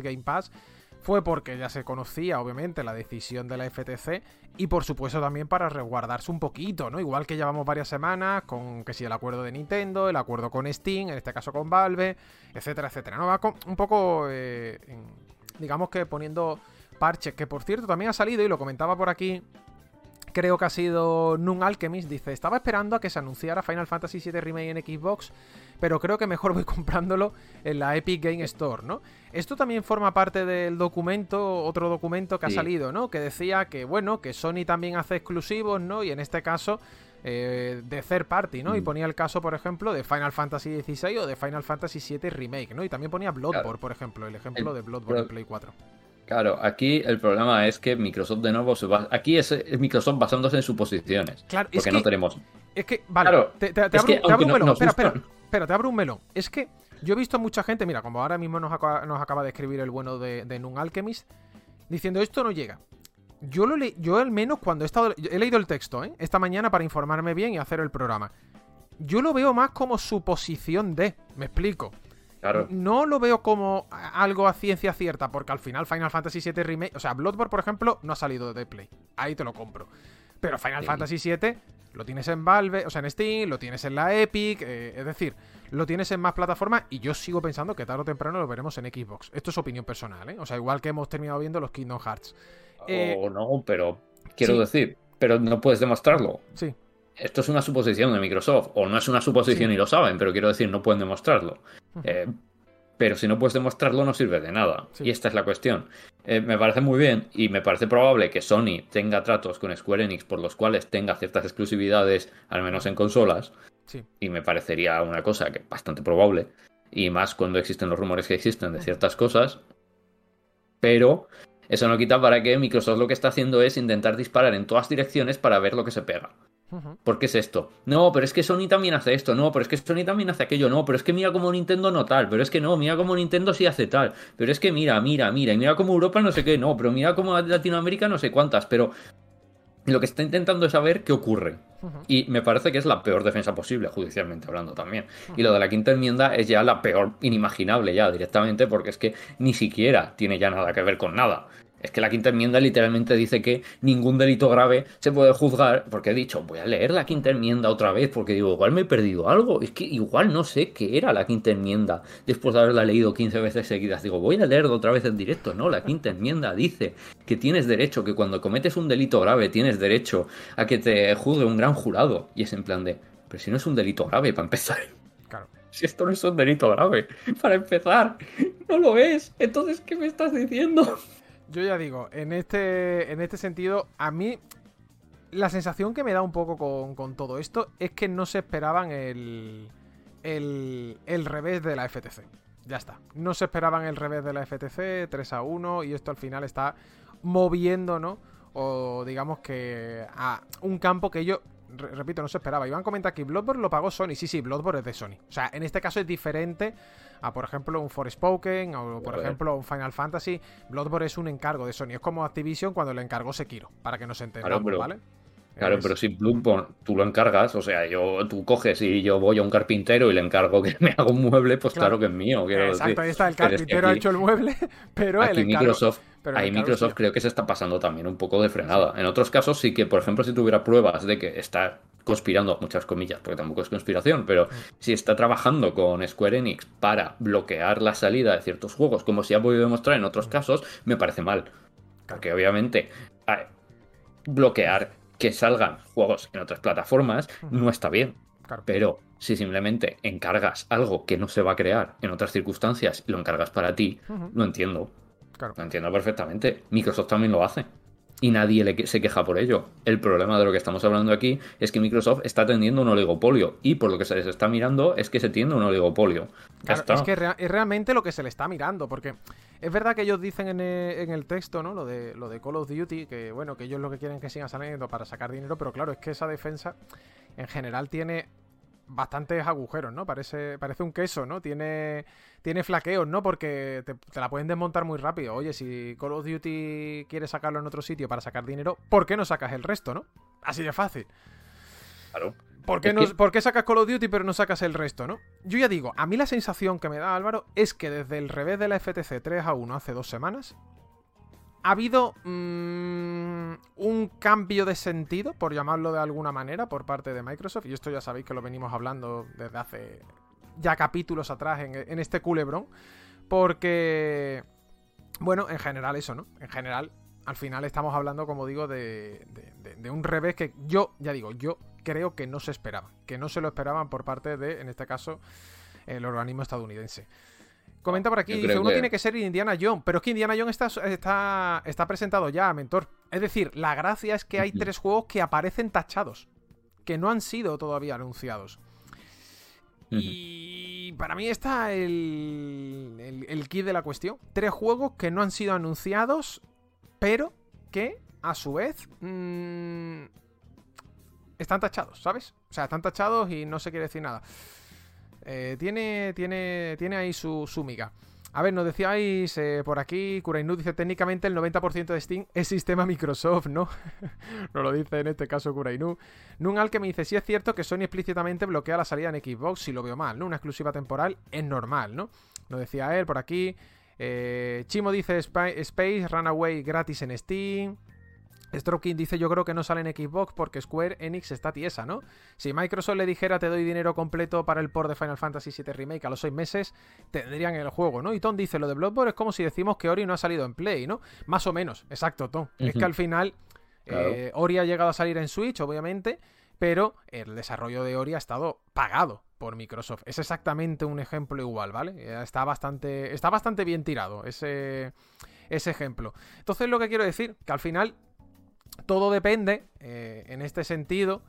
fue porque ya se conocía obviamente la decisión de la FTC y por supuesto también para resguardarse un poquito, ¿no? Igual que llevamos varias semanas con que si el acuerdo de Nintendo, el acuerdo con Steam, en este caso con Valve, etcétera, etcétera, ¿no? Va un poco, digamos que poniendo parches, que por cierto también ha salido y lo comentaba por aquí. Creo que ha sido Nun Alchemist, dice, estaba esperando a que se anunciara Final Fantasy VII Remake en Xbox, pero creo que mejor voy comprándolo en la Epic Game Store, ¿no? Esto también forma parte del documento, otro documento que ha salido, ¿no? Que decía que, bueno, que Sony también hace exclusivos, ¿no? Y en este caso, de third party, ¿no? Y ponía el caso, por ejemplo, de Final Fantasy XVI o de Final Fantasy VII Remake, ¿no? Y también ponía Bloodborne, claro, por ejemplo, el ejemplo de Bloodborne en Play 4. Claro, aquí el problema es que Microsoft de nuevo aquí es Microsoft basándose en suposiciones. Claro, porque es que no tenemos. Es que, vale, claro, te abro un melón. Espera, te abro un melón. Es que yo he visto mucha gente, mira, como ahora mismo nos acaba de escribir el bueno de Nun Alchemist, diciendo esto no llega. Yo al menos cuando he leído el texto, esta mañana para informarme bien y hacer el programa. Yo lo veo más como suposición de. Me explico. Claro. No lo veo como algo a ciencia cierta, porque al final Final Fantasy VII Remake... O sea, Bloodborne, por ejemplo, no ha salido de Play. Ahí te lo compro. Pero Final Fantasy VII Lo tienes en Valve, o sea, en Steam, lo tienes en la Epic, es decir, lo tienes en más plataformas y yo sigo pensando que tarde o temprano lo veremos en Xbox. Esto es opinión personal, ¿eh? O sea, igual que hemos terminado viendo los Kingdom Hearts. No, pero quiero sí. decir, pero no puedes demostrarlo. Sí. Esto es una suposición de Microsoft, o no es una suposición Sí. y lo saben, pero quiero decir, no pueden demostrarlo. Pero si no puedes demostrarlo, no sirve de nada. Sí. Y esta es la cuestión. Me parece muy bien y me parece probable que Sony tenga tratos con Square Enix por los cuales tenga ciertas exclusividades, al menos en consolas. Sí. Y me parecería una cosa que bastante probable. Y más cuando existen los rumores que existen de ciertas cosas. Pero eso no quita para que Microsoft lo que está haciendo es intentar disparar en todas direcciones para ver lo que se pega. ¿Por qué es esto? No, pero es que Sony también hace esto. No, pero es que Sony también hace aquello. No, pero es que mira como Nintendo no tal. Pero es que no, mira como Nintendo sí hace tal. Pero es que mira. Y mira como Europa no sé qué. No, pero mira como Latinoamérica no sé cuántas. Pero lo que está intentando es saber qué ocurre. Y me parece que es la peor defensa posible, judicialmente hablando también. Y lo de la quinta enmienda es ya la peor inimaginable ya directamente, porque es que ni siquiera tiene ya nada que ver con nada. Es que la quinta enmienda literalmente dice que ningún delito grave se puede juzgar, porque he dicho, voy a leer la quinta enmienda otra vez, porque digo, igual me he perdido algo, es que igual no sé qué era la quinta enmienda, después de haberla leído 15 veces seguidas, digo, voy a leerlo otra vez en directo, no, la quinta enmienda dice que tienes derecho, que cuando cometes un delito grave tienes derecho a que te juzgue un gran jurado, y es en plan de, pero si no es un delito grave, para empezar. Claro. Si esto no es un delito grave, para empezar, no lo es, entonces, ¿qué me estás diciendo? Yo ya digo, en este sentido, a mí la sensación que me da un poco con todo esto es que no se esperaban el revés de la FTC. Ya está. No se esperaban el revés de la FTC, 3-1, y esto al final está moviendo, ¿no? O digamos que a un campo que ellos, repito, no se esperaba. Iván comenta aquí, Bloodborne lo pagó Sony. Sí, Bloodborne es de Sony. O sea, en este caso es diferente a, por ejemplo, un Forspoken o, por ejemplo, un Final Fantasy. Bloodborne es un encargo de Sony. Es como Activision cuando le encargó Sekiro, para que nos entendamos, Claro, ¿vale? Claro, pero si Bloodborne tú lo encargas, o sea, tú coges y yo voy a un carpintero y le encargo que me haga un mueble, pues claro que es mío. Exacto, ahí está, el Pero es que carpintero ha hecho el mueble, pero aquí el encargo... Microsoft creo que se está pasando también un poco de frenada. En otros casos sí que, por ejemplo, si tuviera pruebas de que está conspirando, muchas comillas, porque tampoco es conspiración, pero si está trabajando con Square Enix para bloquear la salida de ciertos juegos, como se ha podido demostrar en otros casos, me parece mal. Porque obviamente bloquear que salgan juegos en otras plataformas no está bien. Claro. Pero si simplemente encargas algo que no se va a crear en otras circunstancias y lo encargas para ti, lo entiendo. Claro. Lo entiendo perfectamente. Microsoft también lo hace. Y nadie se queja por ello. El problema de lo que estamos hablando aquí es que Microsoft está tendiendo un oligopolio. Y por lo que se les está mirando es que se tiende un oligopolio. Claro, es que es realmente lo que se le está mirando. Porque es verdad que ellos dicen en el texto, ¿no? Lo de Call of Duty, que bueno, que ellos lo que quieren es que sigan saliendo para sacar dinero. Pero claro, es que esa defensa en general tiene bastantes agujeros, ¿no? Parece un queso, ¿no? Tiene flaqueos, ¿no? Porque te la pueden desmontar muy rápido. Oye, si Call of Duty quiere sacarlo en otro sitio para sacar dinero, ¿por qué no sacas el resto, no? Así de fácil. Claro. ¿Por qué sacas Call of Duty pero no sacas el resto, no? Yo ya digo, a mí la sensación que me da, Álvaro, es que desde el revés de la FTC 3-1 hace 2 semanas ha habido un cambio de sentido, por llamarlo de alguna manera, por parte de Microsoft. Y esto ya sabéis que lo venimos hablando desde hace ya capítulos atrás en este culebrón. Porque, bueno, en general eso, ¿no? En general, al final estamos hablando, como digo, de un revés que yo creo que no se esperaba. Que no se lo esperaban por parte de, en este caso, el organismo estadounidense. Comenta por aquí, dice, uno tiene que ser Indiana Jones, pero es que Indiana Jones está presentado ya, mentor. Es decir, la gracia es que hay 3 juegos que aparecen tachados, que no han sido todavía anunciados. Y para mí está el kit de la cuestión. 3 juegos que no han sido anunciados, pero que, a su vez, están tachados, ¿sabes? O sea, están tachados y no se quiere decir nada. Tiene ahí su miga. A ver, nos decíais por aquí, Kurainu dice, técnicamente el 90% de Steam es sistema Microsoft, ¿no? Nos lo dice en este caso Kurainu. Nunal que me dice, sí es cierto que Sony explícitamente bloquea la salida en Xbox, si lo veo mal, ¿no? Una exclusiva temporal es normal, ¿no? Nos decía él por aquí. Chimo dice, Space Runaway gratis en Steam. Stropkin dice, yo creo que no sale en Xbox porque Square Enix está tiesa, ¿no? Si Microsoft le dijera te doy dinero completo para el port de Final Fantasy VII Remake a los 6 meses, tendrían el juego, ¿no? Y Tom dice, lo de Bloodborne es como si decimos que Ori no ha salido en Play, ¿no? Más o menos, exacto, Tom. Es que al final Claro. Ori ha llegado a salir en Switch, obviamente, pero el desarrollo de Ori ha estado pagado por Microsoft. Es exactamente un ejemplo igual, ¿vale? Está bastante bien tirado ese ejemplo. Entonces lo que quiero decir, que al final todo depende, en este sentido,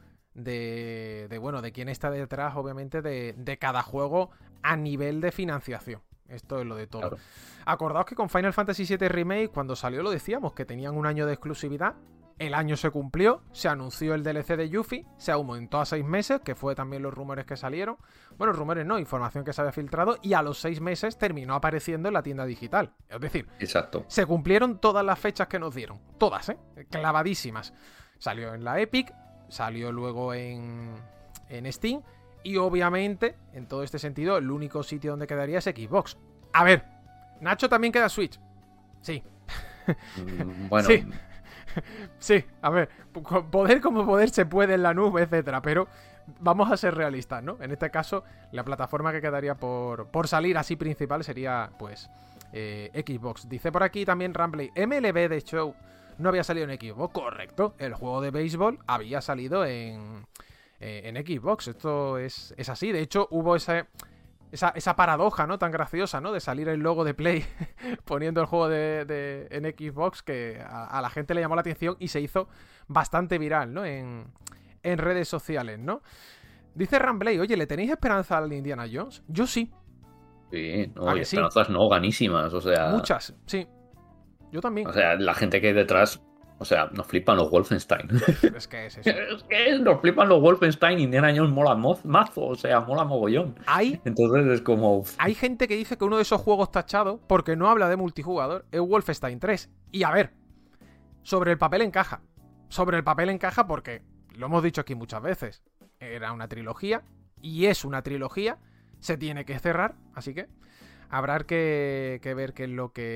de quién está detrás, obviamente, de cada juego a nivel de financiación. Esto es lo de todo. Claro. Acordaos que con Final Fantasy VII Remake, cuando salió lo decíamos, que tenían un año de exclusividad. El año se cumplió, se anunció el DLC de Yuffie, se aumentó a 6 meses, que fue también los rumores que salieron. Bueno, rumores no, información que se había filtrado, y a los 6 meses terminó apareciendo en la tienda digital. Es decir, Exacto. se cumplieron todas las fechas que nos dieron. Todas, clavadísimas. Salió en la Epic, salió luego en Steam, y obviamente, en todo este sentido, el único sitio donde quedaría es Xbox. A ver, Nacho también queda Switch. Sí. Bueno, Sí. Sí, a ver, poder como poder se puede en la nube, etcétera, pero vamos a ser realistas, ¿no? En este caso, la plataforma que quedaría por salir así principal sería, pues, Xbox. Dice por aquí también Rambley, MLB The Show no había salido en Xbox, correcto. El juego de béisbol había salido en Xbox, esto es así. De hecho, hubo esa paradoja, ¿no? Tan graciosa, ¿no? De salir el logo de Play poniendo el juego en Xbox, que a la gente le llamó la atención y se hizo bastante viral, ¿no? En redes sociales, ¿no? Dice Rambley, oye, ¿le tenéis esperanza al Indiana Jones? Yo sí. sí, no, ¿A y que sí? esperanzas no ganísimas, o sea... Muchas, sí. Yo también. O sea, la gente que hay detrás, o sea, nos flipan los Wolfenstein. Es que es eso. Es que nos flipan los Wolfenstein, Indiana Jones mola mazo, o sea, mola mogollón. Entonces es como... Hay gente que dice que uno de esos juegos tachados, porque no habla de multijugador, es Wolfenstein 3. Y a ver, sobre el papel encaja. Sobre el papel encaja porque, lo hemos dicho aquí muchas veces, era una trilogía, y es una trilogía, se tiene que cerrar, así que habrá que ver qué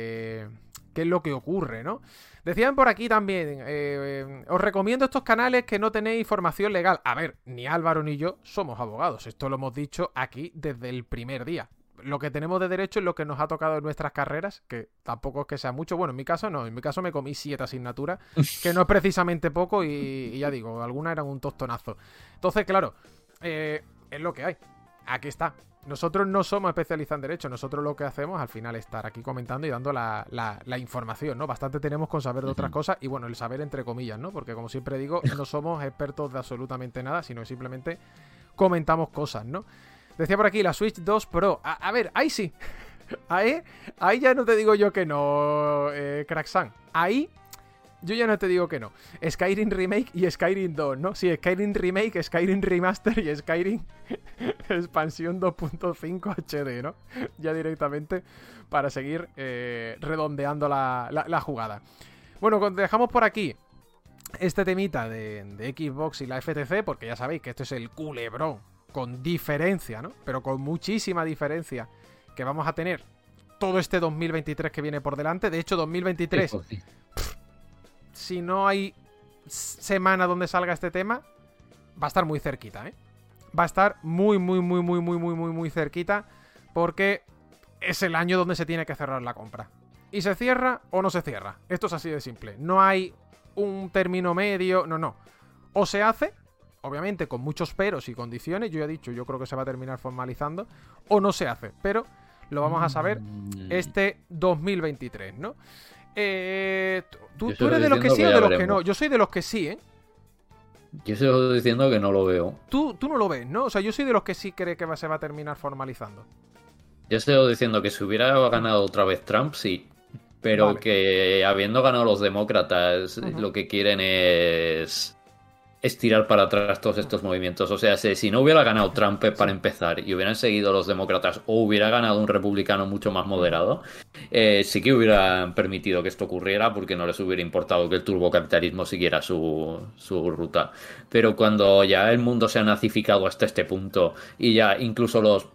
es lo que ocurre, ¿no? Decían por aquí también, os recomiendo estos canales que no tenéis información legal. A ver, ni Álvaro ni yo somos abogados, esto lo hemos dicho aquí desde el primer día. Lo que tenemos de derecho es lo que nos ha tocado en nuestras carreras, que tampoco es que sea mucho. Bueno, en mi caso no, en mi caso me comí 7 asignaturas, que no es precisamente poco, y ya digo, algunas eran un tostonazo. Entonces, claro, es lo que hay. Aquí está. Nosotros no somos especialistas en derecho, nosotros lo que hacemos al final es estar aquí comentando y dando la información, ¿no? Bastante tenemos con saber de otras cosas, y bueno, el saber entre comillas, ¿no? Porque como siempre digo, no somos expertos de absolutamente nada, sino que simplemente comentamos cosas, ¿no? Decía por aquí, la Switch 2 Pro. A ver, ahí sí. Ahí ya no te digo yo que no, Cracksan. Ahí yo ya no te digo que no. Skyrim Remake y Skyrim 2, ¿no? Sí, Skyrim Remake, Skyrim Remaster y Skyrim Expansión 2.5 HD, ¿no? Ya directamente para seguir redondeando la jugada. Bueno, dejamos por aquí este temita de Xbox y la FTC, porque ya sabéis que esto es el culebrón con diferencia, ¿no? Pero con muchísima diferencia que vamos a tener todo este 2023 que viene por delante. De hecho, 2023... Sí. Si no hay semana donde salga este tema, va a estar muy cerquita, ¿eh? Va a estar muy cerquita, porque es el año donde se tiene que cerrar la compra. Y se cierra o no se cierra. Esto es así de simple. No hay un término medio, no. O se hace, obviamente con muchos peros y condiciones, yo ya he dicho, yo creo que se va a terminar formalizando, o no se hace, pero lo vamos a saber este 2023, ¿no? ¿Tú eres de los que sí o de los que no? Yo soy de los que sí, ¿eh? Yo estoy diciendo que no lo veo. Tú no lo ves, ¿no? O sea, yo soy de los que sí cree que se va a terminar formalizando. Yo estoy diciendo que si hubiera ganado otra vez Trump, sí. Pero Vale. que habiendo ganado los demócratas, lo que quieren es tirar para atrás todos estos movimientos. O sea, si no hubiera ganado Trump para empezar y hubieran seguido los demócratas, o hubiera ganado un republicano mucho más moderado, sí que hubieran permitido que esto ocurriera, porque no les hubiera importado que el turbocapitalismo siguiera su ruta. Pero cuando ya el mundo se ha nazificado hasta este punto y ya incluso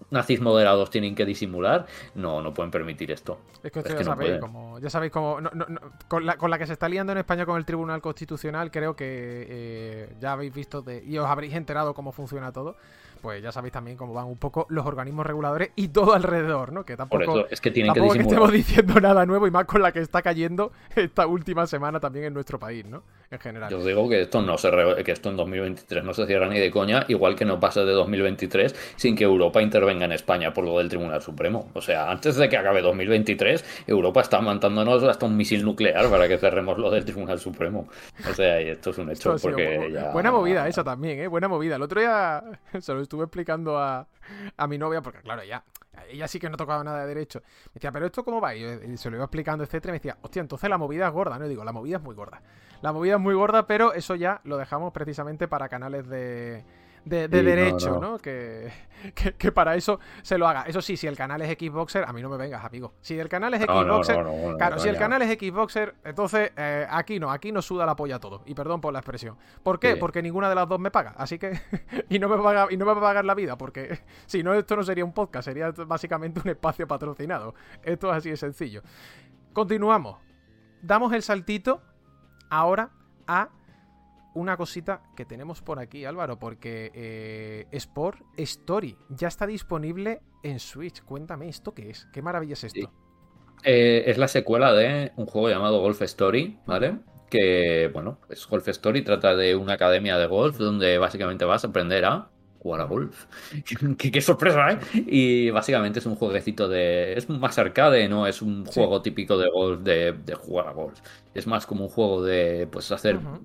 nazis moderados tienen que disimular, no pueden permitir esto. Es que Es esto que ya no sabéis, pueden. ya sabéis cómo, con la que se está liando en España con el Tribunal Constitucional, creo que ya habéis visto y os habréis enterado cómo funciona todo. Pues ya sabéis también cómo van un poco los organismos reguladores y todo alrededor, ¿no? Que Por tampoco, eso es que tienen que tampoco que disimular. estemos diciendo nada nuevo, y más con la que está cayendo esta última semana también en nuestro país, ¿no? En general. Yo os digo que esto que esto en 2023 no se cierra ni de coña, igual que no pasa de 2023 sin que Europa intervenga en España por lo del Tribunal Supremo. O sea, antes de que acabe 2023, Europa está mandándonos hasta un misil nuclear para que cerremos lo del Tribunal Supremo. O sea, y esto es un hecho, Esto ha sido porque ya... buena movida esa también, ¿eh? Buena movida. El otro día se lo estuve explicando a mi novia, porque claro, ella sí que no tocaba nada de derecho. Me decía, ¿pero esto cómo va? Y se lo iba explicando, etcétera. Y me decía, hostia, entonces la movida es gorda, ¿no? Y digo, la movida es muy gorda. La movida es muy gorda, pero eso ya lo dejamos precisamente para canales de Sí, derecho, no. ¿no? Que para eso se lo haga. Eso sí, si el canal es Xboxer, a mí no me vengas, amigo. Si el canal es Xboxer, claro, si el coña. canal es Xboxer, entonces aquí no suda la polla todo. Y perdón por la expresión. ¿Por qué? Sí. Porque ninguna de las dos me paga. Así que y no me va a pagar la vida, porque si no, esto no sería un podcast, sería básicamente un espacio patrocinado. Esto es así de sencillo. Continuamos. Damos el saltito ahora a una cosita que tenemos por aquí, Álvaro, porque Sport Story ya está disponible en Switch. Cuéntame, ¿esto qué es? ¿Qué maravilla es esto? Sí. Es la secuela de un juego llamado Golf Story, ¿vale? Que, bueno, es Golf Story, trata de una academia de golf donde básicamente vas a aprender a jugar a golf. Qué sorpresa, ¿eh? Y básicamente es un jueguecito es más arcade, no es un Sí. juego típico de golf, de jugar a golf. Es más como un juego de, pues, hacer... Ujú.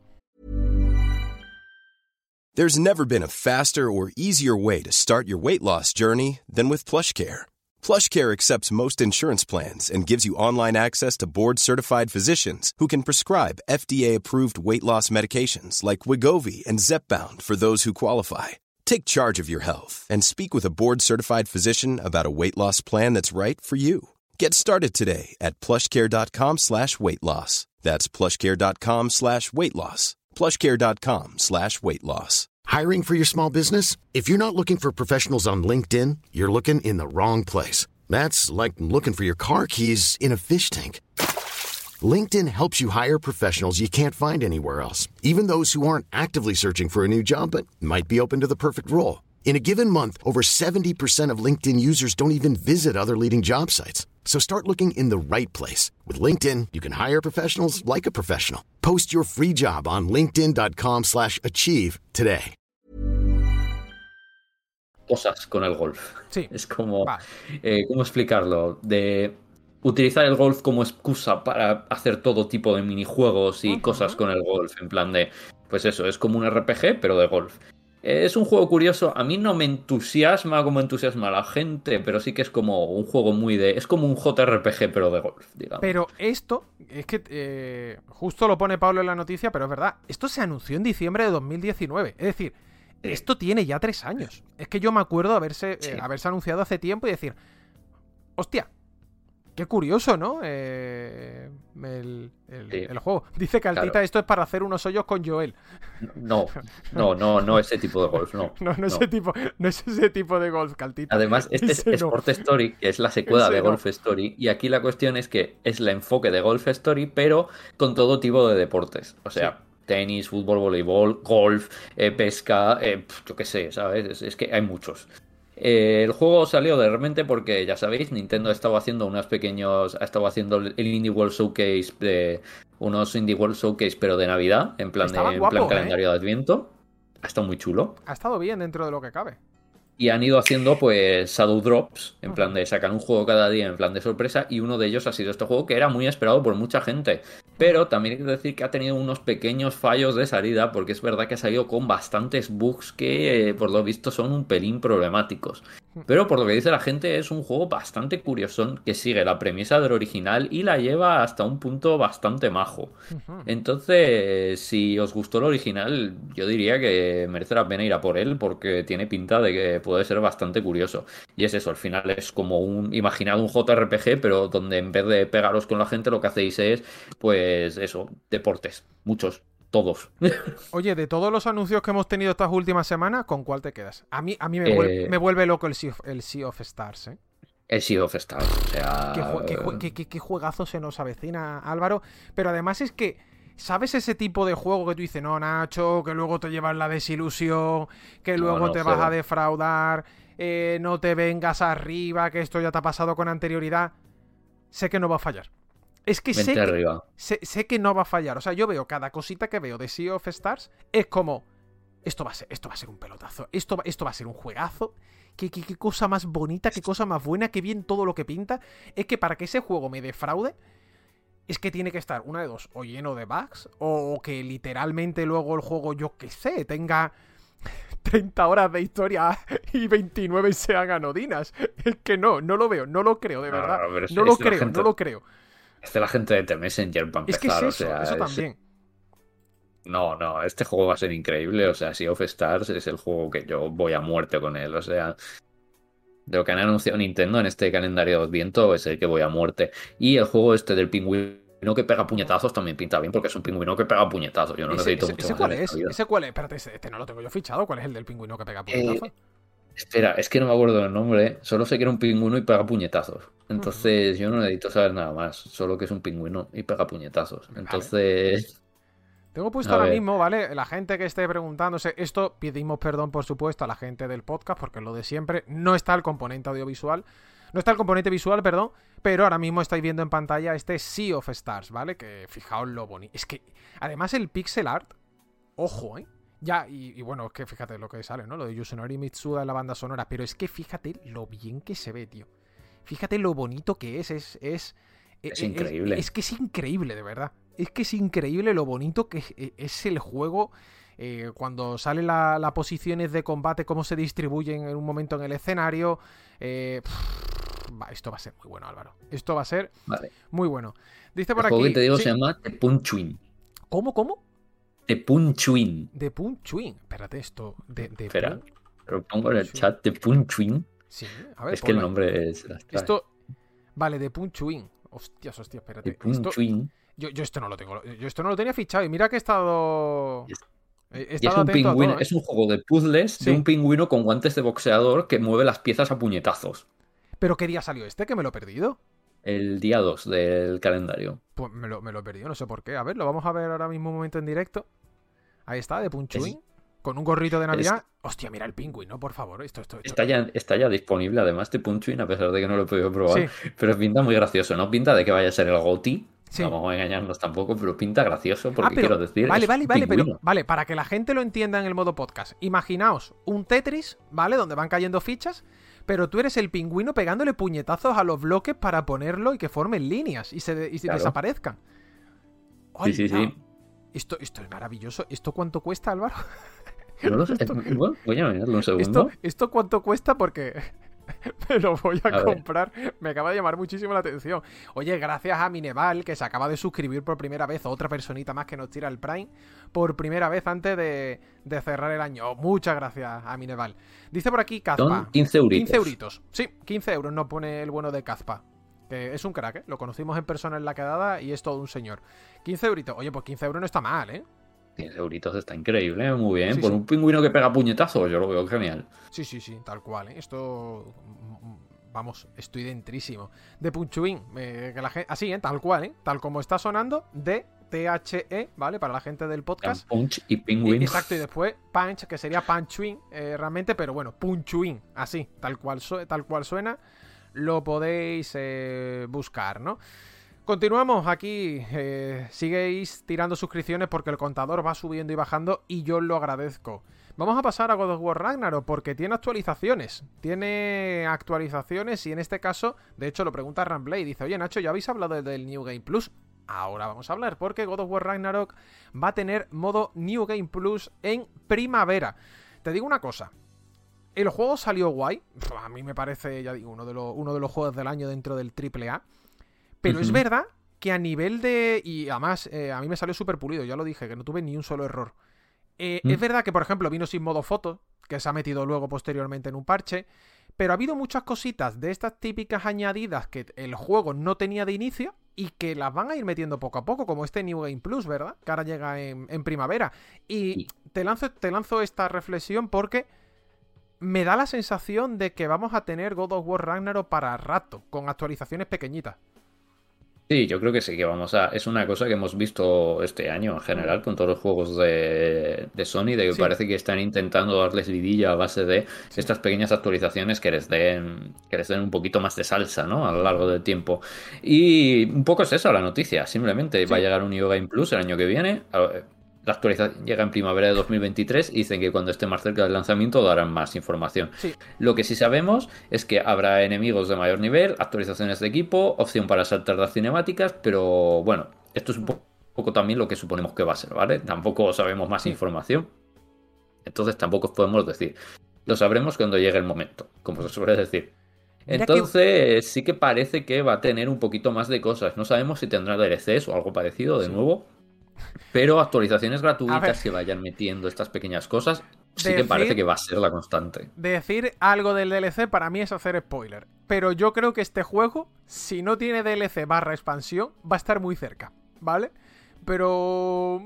There's never been a faster or easier way to start your weight loss journey than with PlushCare. PlushCare accepts most insurance plans and gives you online access to board-certified physicians who can prescribe FDA-approved weight loss medications like Wegovy and Zepbound for those who qualify. Take charge of your health and speak with a board-certified physician about a weight loss plan that's right for you. Get started today at plushcare.com/weight loss. That's plushcare.com/weight loss. plushcare.com/weight loss. Hiring for your small business? If you're not looking for professionals on LinkedIn, you're looking in the wrong place. That's like looking for your car keys in a fish tank. LinkedIn helps you hire professionals you can't find anywhere else, even those who aren't actively searching for a new job but might be open to the perfect role. In a given month, over 70% of LinkedIn users don't even visit other leading job sites. So start looking in the right place. With LinkedIn, you can hire professionals like a professional. Post your free job on linkedin.com/achieve today. cosas con el golf. Sí. Es como, Vale. ¿cómo explicarlo? De utilizar el golf como excusa para hacer todo tipo de minijuegos y cosas con el golf. En plan de, pues eso, es como un RPG, pero de golf. Es un juego curioso. A mí no me entusiasma como entusiasma a la gente, pero sí que es como un juego muy de... Es como un JRPG, pero de golf, digamos. Pero esto, es que justo lo pone Pablo en la noticia, pero es verdad. Esto se anunció en diciembre de 2019. Es decir, esto tiene ya 3 años. Es que yo me acuerdo haberse anunciado hace tiempo y decir, hostia, qué curioso, ¿no? El juego. Dice Caltita, Claro. esto es para hacer unos hoyos con Joel. No ese tipo de golf, no. No es ese tipo de golf, Caltita. Además, este es Ese no. Sport Story, que es la secuela Ese de no. Golf Story, y aquí la cuestión es que es el enfoque de Golf Story, pero con todo tipo de deportes. O sea, tenis, fútbol, voleibol, golf, pesca, yo qué sé, ¿sabes? Es que hay muchos. El juego salió de repente porque, ya sabéis, Nintendo ha estado haciendo el Indie World Showcase unos Indie World Showcase, pero de Navidad, en plan Estaban guapos, calendario de Adviento. Ha estado muy chulo. Ha estado bien dentro de lo que cabe. Y han ido haciendo pues Shadow Drops, en plan de sacar un juego cada día en plan de sorpresa, y uno de ellos ha sido este juego que era muy esperado por mucha gente. Pero también hay que decir que ha tenido unos pequeños fallos de salida, porque es verdad que ha salido con bastantes bugs que por lo visto son un pelín problemáticos. Pero por lo que dice la gente es un juego bastante curioso que sigue la premisa del original y la lleva hasta un punto bastante majo. Entonces, si os gustó el original, yo diría que merece la pena ir a por él porque tiene pinta de que puede ser bastante curioso. Y es eso, al final es como imaginad un JRPG, pero donde en vez de pegaros con la gente lo que hacéis es, pues eso, deportes, muchos. todos. Oye, de todos los anuncios que hemos tenido estas últimas semanas, ¿con cuál te quedas? A mí me vuelve loco el Sea of Stars, ¿eh? El Sea of Stars, o sea... ¿Qué juegazo se nos avecina, Álvaro? Pero además es que, ¿sabes ese tipo de juego que tú dices, no, Nacho, que luego te llevas la desilusión, que luego te vas a defraudar, no te vengas arriba, que esto ya te ha pasado con anterioridad? Sé que no va a fallar. Es que sé que no va a fallar. O sea, yo veo cada cosita que veo de Sea of Stars, es como, esto va a ser un pelotazo, esto va a ser un juegazo. Qué cosa más bonita, qué cosa más buena, qué bien todo lo que pinta. Es que para que ese juego me defraude, es que tiene que estar una de dos, o lleno de bugs, o que literalmente luego el juego, yo qué sé, tenga 30 horas de historia y 29 sean anodinas. Es que no lo veo, no lo creo, de verdad. No lo creo. Es de la gente de The Messenger para empezar, es que eso también. No, este juego va a ser increíble, o sea, Sea of Stars es el juego que yo voy a muerte con él, o sea, de lo que han anunciado Nintendo en este calendario de Adviento es el que voy a muerte. Y el juego este del pingüino que pega puñetazos también pinta bien, porque es un pingüino que pega puñetazos, yo no necesito mucho ¿Ese cuál es? ¿Ese cuál es? Espérate, este no lo tengo yo fichado, ¿cuál es el del pingüino que pega puñetazos? Espera, es que no me acuerdo del nombre, solo sé que era un pingüino y pega puñetazos. Entonces yo no necesito saber nada más, solo que es un pingüino y pega puñetazos. Entonces... Tengo puesto ahora mismo, ¿vale? La gente que esté preguntándose esto, pedimos perdón, por supuesto, a la gente del podcast, porque es lo de siempre. No está el componente audiovisual, no está el componente visual, perdón, pero ahora mismo estáis viendo en pantalla este Sea of Stars, ¿vale? Que fijaos lo bonito. Es que, además, el pixel art, ojo, ¿eh? Ya, y bueno, es que fíjate lo que sale, ¿no? Lo de Yusunori Mitsuda en la banda sonora, pero es que fíjate lo bien que se ve, tío. Fíjate lo bonito que es increíble. Es que es increíble, de verdad. Es que es increíble lo bonito que es el juego. Cuando salen las posiciones de combate, cómo se distribuyen en un momento en el escenario. Esto va a ser muy bueno, Álvaro. Esto va a ser muy bueno. Dice por aquí... El juego que te digo se llama The Punchwin. ¿Cómo? The Punchwin. The Punchwin. Espérate, esto... Espera, pero pongo en el chat The Punchwin. Sí, a ver, es que el nombre es... Esto... Vale, The Punchwin. Hostias, espérate. The Punchwin. Yo esto no lo tengo. Yo esto no lo tenía fichado. Y mira que he estado. Es un pingüino, es un juego de puzzles de un pingüino con guantes de boxeador que mueve las piezas a puñetazos. ¿Pero qué día salió este? Que me lo he perdido. El día 2 del calendario. Pues me lo he perdido, no sé por qué. A ver, lo vamos a ver ahora mismo un momento en directo. Ahí está, de Punchwin. Con un gorrito de Navidad. Hostia, mira el pingüino, por favor. Esto. Está ya disponible, además, de Punchwin, a pesar de que no lo he podido probar. Sí. Pero pinta muy gracioso, ¿no? Pinta de que vaya a ser el GOTY. Sí. No vamos a engañarnos tampoco, pero pinta gracioso porque quiero decir. Vale, pero para que la gente lo entienda en el modo podcast. Imaginaos un Tetris, ¿vale? Donde van cayendo fichas, pero tú eres el pingüino pegándole puñetazos a los bloques para ponerlo y que formen líneas y desaparezcan. ¡Ay, sí! Esto es maravilloso. ¿Esto cuánto cuesta, Álvaro? No lo sé. Bueno, voy a mirarlo un segundo. ¿Esto cuánto cuesta? Porque me lo voy a comprar. Me acaba de llamar muchísimo la atención. Oye, gracias a Mineval, que se acaba de suscribir por primera vez. Otra personita más que nos tira el Prime por primera vez antes de cerrar el año. Muchas gracias a Mineval. Dice por aquí Kazpa. Son 15 euritos. 15 euritos. Sí, 15 euros nos pone el bueno de Kazpa. Que es un crack, ¿eh? Lo conocimos en persona en la quedada y es todo un señor. 15 euritos. Oye, pues 15 euros no está mal, ¿eh? 10 euritos está increíble, muy bien. Por un pingüino que pega puñetazos, yo lo veo genial. Sí, tal cual, ¿eh? Esto... Vamos, estoy dentrísimo. De Punchwin, así, tal cual, ¿eh? Tal como está sonando, de THE, ¿vale? Para la gente del podcast. Punch y Penguin. Exacto, y después Punch, que sería Punchwin, realmente, pero bueno, Punchwin, así, tal cual suena, lo podéis buscar, ¿no? Continuamos aquí, siguéis tirando suscripciones porque el contador va subiendo y bajando y yo os lo agradezco. Vamos a pasar a God of War Ragnarok porque tiene actualizaciones y en este caso, de hecho lo pregunta Ramblay y dice, oye Nacho, ¿ya habéis hablado del New Game Plus? Ahora vamos a hablar porque God of War Ragnarok va a tener modo New Game Plus en primavera. Te digo una cosa, el juego salió guay, a mí me parece, ya digo, uno de los juegos del año dentro del AAA. Pero es verdad que a nivel de... Y además, a mí me salió súper pulido, ya lo dije, que no tuve ni un solo error. Es verdad que, por ejemplo, vino sin modo foto, que se ha metido luego posteriormente en un parche, pero ha habido muchas cositas de estas típicas añadidas que el juego no tenía de inicio, y que las van a ir metiendo poco a poco, como este New Game Plus, ¿verdad? Que ahora llega en primavera. Y te lanzo esta reflexión porque me da la sensación de que vamos a tener God of War Ragnarok para rato, con actualizaciones pequeñitas. Sí, yo creo que sí, que vamos a... Es una cosa que hemos visto este año en general con todos los juegos de Sony, de que parece que están intentando darles vidilla a base de estas pequeñas actualizaciones que les den un poquito más de salsa, ¿no? A lo largo del tiempo. Y un poco es eso la noticia, simplemente va a llegar un New Game Plus el año que viene. La actualización llega en primavera de 2023 y dicen que cuando esté más cerca del lanzamiento darán más información. Sí. Lo que sí sabemos es que habrá enemigos de mayor nivel, actualizaciones de equipo, opción para saltar las cinemáticas, pero bueno, esto es un poco también lo que suponemos que va a ser, ¿vale? Tampoco sabemos más información, entonces tampoco podemos decir. Lo sabremos cuando llegue el momento, como se suele decir. Entonces sí que parece que va a tener un poquito más de cosas. No sabemos si tendrá DLCs o algo parecido de nuevo. Pero actualizaciones gratuitas que vayan metiendo estas pequeñas cosas, sí que parece que va a ser la constante. Decir algo del DLC para mí es hacer spoiler. Pero yo creo que este juego, si no tiene DLC / expansión, va a estar muy cerca, ¿vale? Pero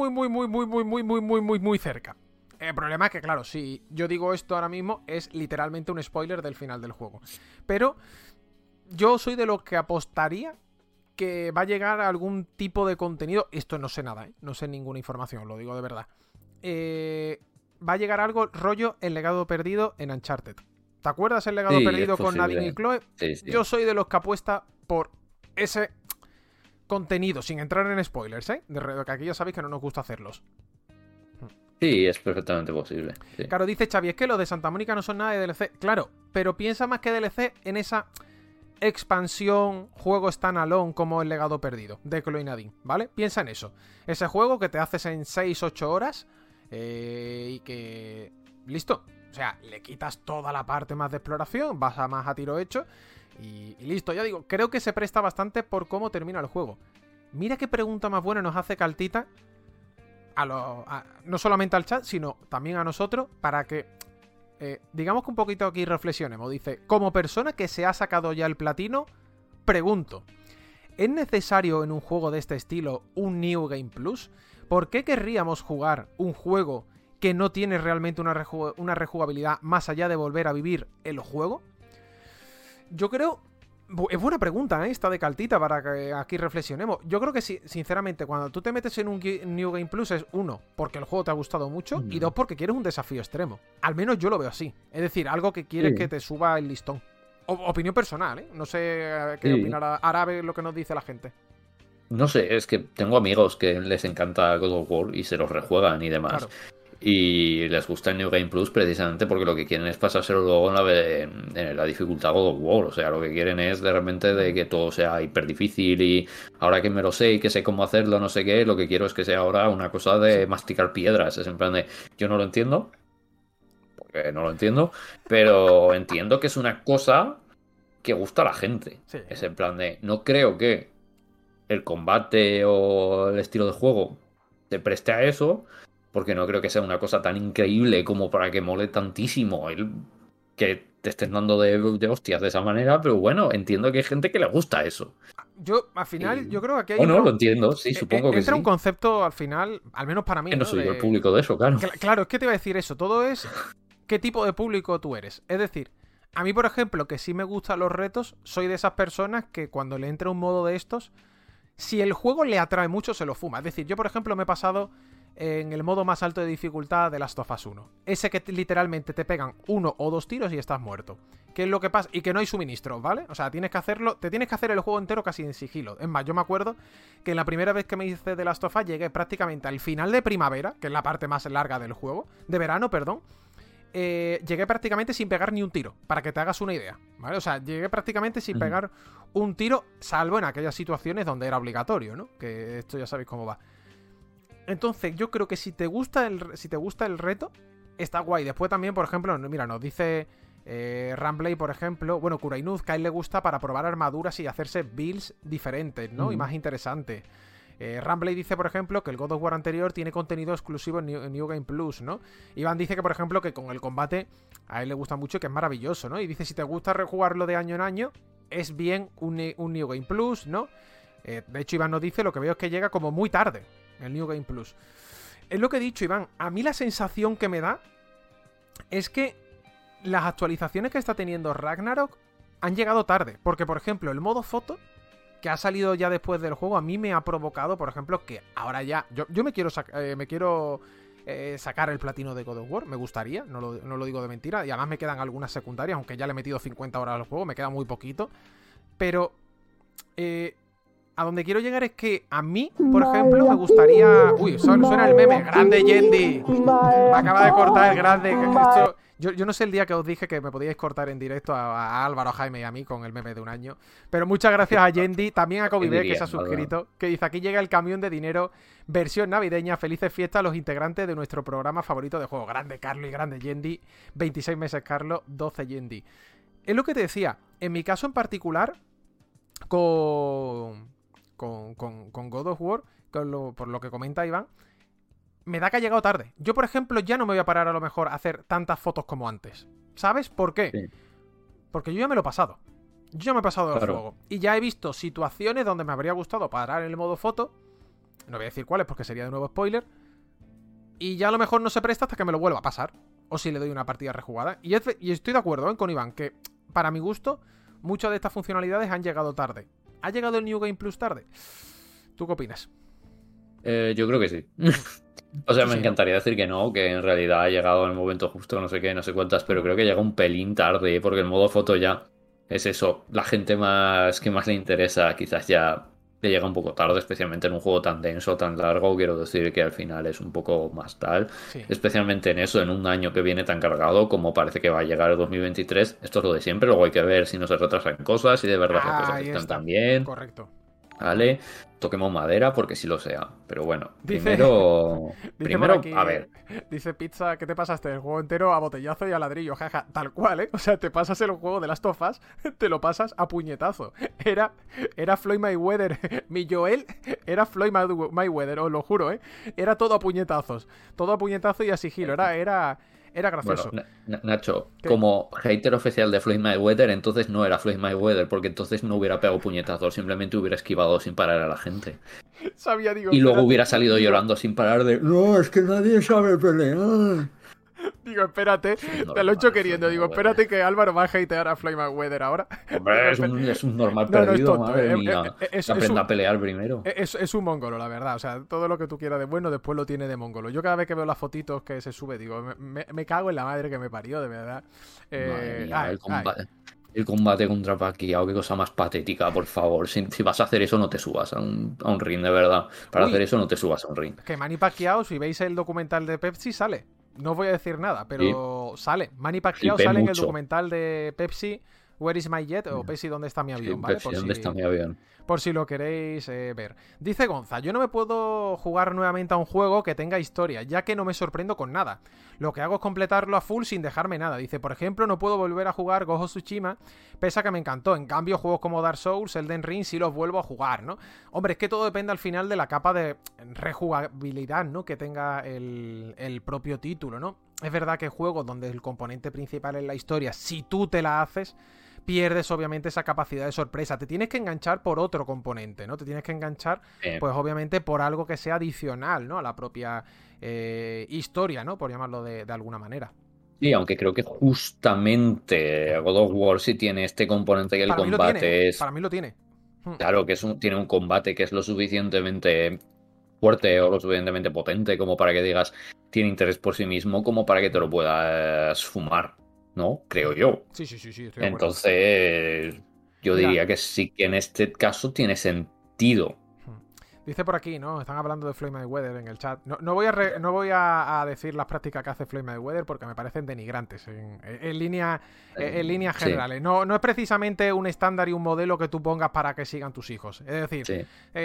muy cerca. El problema es que, claro, si yo digo esto ahora mismo, es literalmente un spoiler del final del juego. Pero yo soy de los que apostaría que va a llegar algún tipo de contenido. Esto no sé nada, no sé ninguna información, lo digo de verdad. Va a llegar algo rollo El legado perdido en Uncharted. ¿Te acuerdas El legado perdido con Nadine y Chloe? Sí. Yo soy de los que apuesta por ese contenido, sin entrar en spoilers, ¿eh? Que aquí ya sabéis que no nos gusta hacerlos. Sí, es perfectamente posible. Sí. Claro, dice Xavi, es que los de Santa Mónica no son nada de DLC. Claro, pero piensa más que DLC en esa expansión, juego standalone como El legado perdido de Chloe y Nadine, ¿vale? Piensa en eso. Ese juego que te haces en 6-8 horas y que... listo. O sea, le quitas toda la parte más de exploración, vas a más a tiro hecho y listo. Ya digo, creo que se presta bastante por cómo termina el juego. Mira qué pregunta más buena nos hace Caltita no solamente al chat, sino también a nosotros, para que digamos que un poquito aquí reflexionemos. Dice, como persona que se ha sacado ya el platino, pregunto, ¿es necesario en un juego de este estilo un New Game Plus? ¿Por qué querríamos jugar un juego que no tiene realmente una rejugabilidad más allá de volver a vivir el juego? Yo creo... Es buena pregunta, esta de Caltita, para que aquí reflexionemos. Yo creo que sinceramente, cuando tú te metes en un New Game Plus es, uno, porque el juego te ha gustado mucho, y dos, porque quieres un desafío extremo. Al menos yo lo veo así. Es decir, algo que quieres que te suba el listón. Opinión personal, ¿eh? No sé qué opinará. Ahora a ver lo que nos dice la gente. No sé, es que tengo amigos que les encanta God of War y se los rejuegan y demás. Claro. Y les gusta el New Game Plus precisamente porque lo que quieren es pasárselo luego en la dificultad God of War. O sea, lo que quieren es de repente de que todo sea hiper difícil y ahora que me lo sé y que sé cómo hacerlo, no sé qué, lo que quiero es que sea ahora una cosa de masticar piedras. Es en plan de, yo no lo entiendo, porque no lo entiendo, pero entiendo que es una cosa que gusta a la gente. Sí. Es en plan de, no creo que el combate o el estilo de juego te preste a eso, porque no creo que sea una cosa tan increíble como para que mole tantísimo el que te estén dando de hostias de esa manera, pero bueno, entiendo que hay gente que le gusta eso. Yo, al final, yo creo que aquí hay... no, lo entiendo, sí, supongo que sí. Entra un concepto, al final, al menos para mí, que no soy yo el público de eso, claro. Claro, es que te iba a decir eso, todo es qué tipo de público tú eres. Es decir, a mí, por ejemplo, que sí me gustan los retos, soy de esas personas que cuando le entra un modo de estos, si el juego le atrae mucho, se lo fuma. Es decir, yo, por ejemplo, me he pasado en el modo más alto de dificultad de Last of Us 1. Ese que literalmente te pegan 1 o 2 tiros y estás muerto. ¿Qué es lo que pasa? Y que no hay suministros, ¿vale? O sea, te tienes que hacer el juego entero casi en sigilo. Es más, yo me acuerdo que en la primera vez que me hice de Last of Us llegué prácticamente al final de primavera, que es la parte más larga del juego, de verano, perdón. Llegué prácticamente sin pegar ni un tiro, para que te hagas una idea, ¿vale? O sea, llegué prácticamente sin pegar un tiro, salvo en aquellas situaciones donde era obligatorio, ¿no? Que esto ya sabéis cómo va. Entonces, yo creo que si te gusta el reto, está guay. Después también, por ejemplo, mira, nos dice Ramblay, por ejemplo, bueno, Kurainuz, que a él le gusta para probar armaduras y hacerse builds diferentes, ¿no? Y más interesantes. Ramblay dice, por ejemplo, que el God of War anterior tiene contenido exclusivo en New Game Plus, ¿no? Iván dice que, por ejemplo, que con el combate a él le gusta mucho y que es maravilloso, ¿no? Y dice, si te gusta rejugarlo de año en año, es bien un New Game Plus, ¿no? De hecho, Iván nos dice, lo que veo es que llega como muy tarde el New Game Plus. Es lo que he dicho, Iván. A mí la sensación que me da es que las actualizaciones que está teniendo Ragnarok han llegado tarde. Porque, por ejemplo, el modo foto, que ha salido ya después del juego, a mí me ha provocado, por ejemplo, que ahora ya... Yo me quiero sacar el platino de God of War, me gustaría, no lo digo de mentira, y además me quedan algunas secundarias, aunque ya le he metido 50 horas al juego, me queda muy poquito, pero a donde quiero llegar es que a mí, por ejemplo, me gustaría... Uy, suena el meme, grande Yendi, me acaba de cortar el grande... Yo no sé el día que os dije que me podíais cortar en directo a Álvaro, a Jaime y a mí con el meme de un año. Pero muchas gracias a Yendi, también a Kobe, que se ha suscrito, que dice: aquí llega el camión de dinero, versión navideña, felices fiestas a los integrantes de nuestro programa favorito de juego. Grande Carlos y grande Yendi, 26 meses Carlos, 12 Yendi. Es lo que te decía, en mi caso en particular, con God of War, por lo que comenta Iván, me da que ha llegado tarde. Yo, por ejemplo, ya no me voy a parar a lo mejor a hacer tantas fotos como antes. ¿Sabes por qué? Sí. Porque yo ya me lo he pasado. Yo ya me he pasado el juego. Y ya he visto situaciones donde me habría gustado parar en el modo foto. No voy a decir cuáles porque sería de nuevo spoiler. Y ya a lo mejor no se presta hasta que me lo vuelva a pasar. O si le doy una partida rejugada. Y estoy de acuerdo con Iván, que para mi gusto, muchas de estas funcionalidades han llegado tarde. ¿Ha llegado el New Game Plus tarde? ¿Tú qué opinas? Yo creo que sí. O sea, me encantaría decir que no, que en realidad ha llegado en el momento justo, no sé qué, no sé cuántas, pero creo que llega un pelín tarde, porque el modo foto ya es eso. La gente que más le interesa quizás ya le llega un poco tarde, especialmente en un juego tan denso, tan largo. Quiero decir que al final es un poco más tal, especialmente en eso, en un año que viene tan cargado como parece que va a llegar el 2023. Esto es lo de siempre, luego hay que ver si no se retrasan cosas y de verdad las cosas están tan bien. Correcto. Vale, toquemos madera porque sí lo sea. Pero bueno, primero aquí, a ver. Dice Pizza, ¿qué te pasaste? El juego entero a botellazo y a ladrillo, jaja. Tal cual, ¿eh? O sea, te pasas el juego de Last of Us, te lo pasas a puñetazo. Era Floyd Mayweather. Mi Joel era Floyd Mayweather, os lo juro, ¿eh? Era todo a puñetazos. Todo a puñetazo y a sigilo. Era gracioso. Bueno, Nacho, como hater oficial de Floyd Mayweather, entonces no era Floyd Mayweather, porque entonces no hubiera pegado puñetazos, simplemente hubiera esquivado sin parar a la gente. Digo, y luego hubiera salido llorando sin parar de... No, es que nadie sabe pelear. Digo, espérate, te lo he hecho queriendo. Digo, espérate que Álvaro va a hatear a Floyd Mayweather ahora. Hombre, es un normal perdido, madre mía. Aprenda a pelear primero. Es un mongolo, la verdad. O sea, todo lo que tú quieras de bueno, después lo tiene de mongolo. Yo cada vez que veo las fotitos que se sube, digo, me cago en la madre que me parió, de verdad. Madre mía, el combate contra Pacquiao, qué cosa más patética, por favor. Si vas a hacer eso, no te subas a un ring, de verdad. Para hacer eso, no te subas a un ring. Que Manny Pacquiao, si veis el documental de Pepsi, sale. No os voy a decir nada, pero sale. Manny Pacquiao sale en el documental de Pepsi, Where is my jet? O Pepsi, ¿dónde está mi avión? ¿Vale? Pepsi, ¿dónde está mi avión? Por si lo queréis ver. Dice Gonza, yo no me puedo jugar nuevamente a un juego que tenga historia, ya que no me sorprendo con nada. Lo que hago es completarlo a full sin dejarme nada. Dice, por ejemplo, no puedo volver a jugar Ghost of Tsushima, pese a que me encantó. En cambio, juegos como Dark Souls, Elden Ring, sí los vuelvo a jugar, ¿no? Hombre, es que todo depende al final de la capa de rejugabilidad, ¿no? Que tenga el propio título, ¿no? Es verdad que juegos donde el componente principal es la historia, si tú te la haces, pierdes obviamente esa capacidad de sorpresa. Te tienes que enganchar por otro componente, ¿no? Te tienes que enganchar, pues obviamente por algo que sea adicional, ¿no? A la propia historia, ¿no? Por llamarlo de alguna manera. Sí, aunque creo que justamente God of War sí tiene este componente que el combate es... Para mí lo tiene. Claro, que tiene un combate que es lo suficientemente fuerte o lo suficientemente potente como para que digas tiene interés por sí mismo, como para que te lo puedas fumar, ¿no? Creo yo. Sí, estoy de acuerdo. Entonces, yo diría que sí que en este caso tiene sentido. Dice por aquí, ¿no? Están hablando de Floyd Mayweather en el chat. No voy a decir las prácticas que hace Floyd Mayweather porque me parecen denigrantes en líneas generales. Sí. No es precisamente un estándar y un modelo que tú pongas para que sigan tus hijos. Es decir,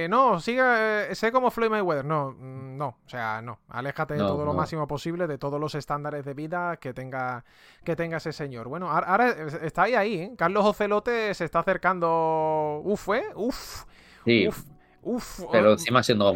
sé como Floyd Mayweather. No. O sea, no. Aléjate lo máximo posible de todos los estándares de vida que tenga ese señor. Bueno, ahora está ahí, ¿eh? Carlos Ocelote se está acercando. Sí. Pero encima siendo...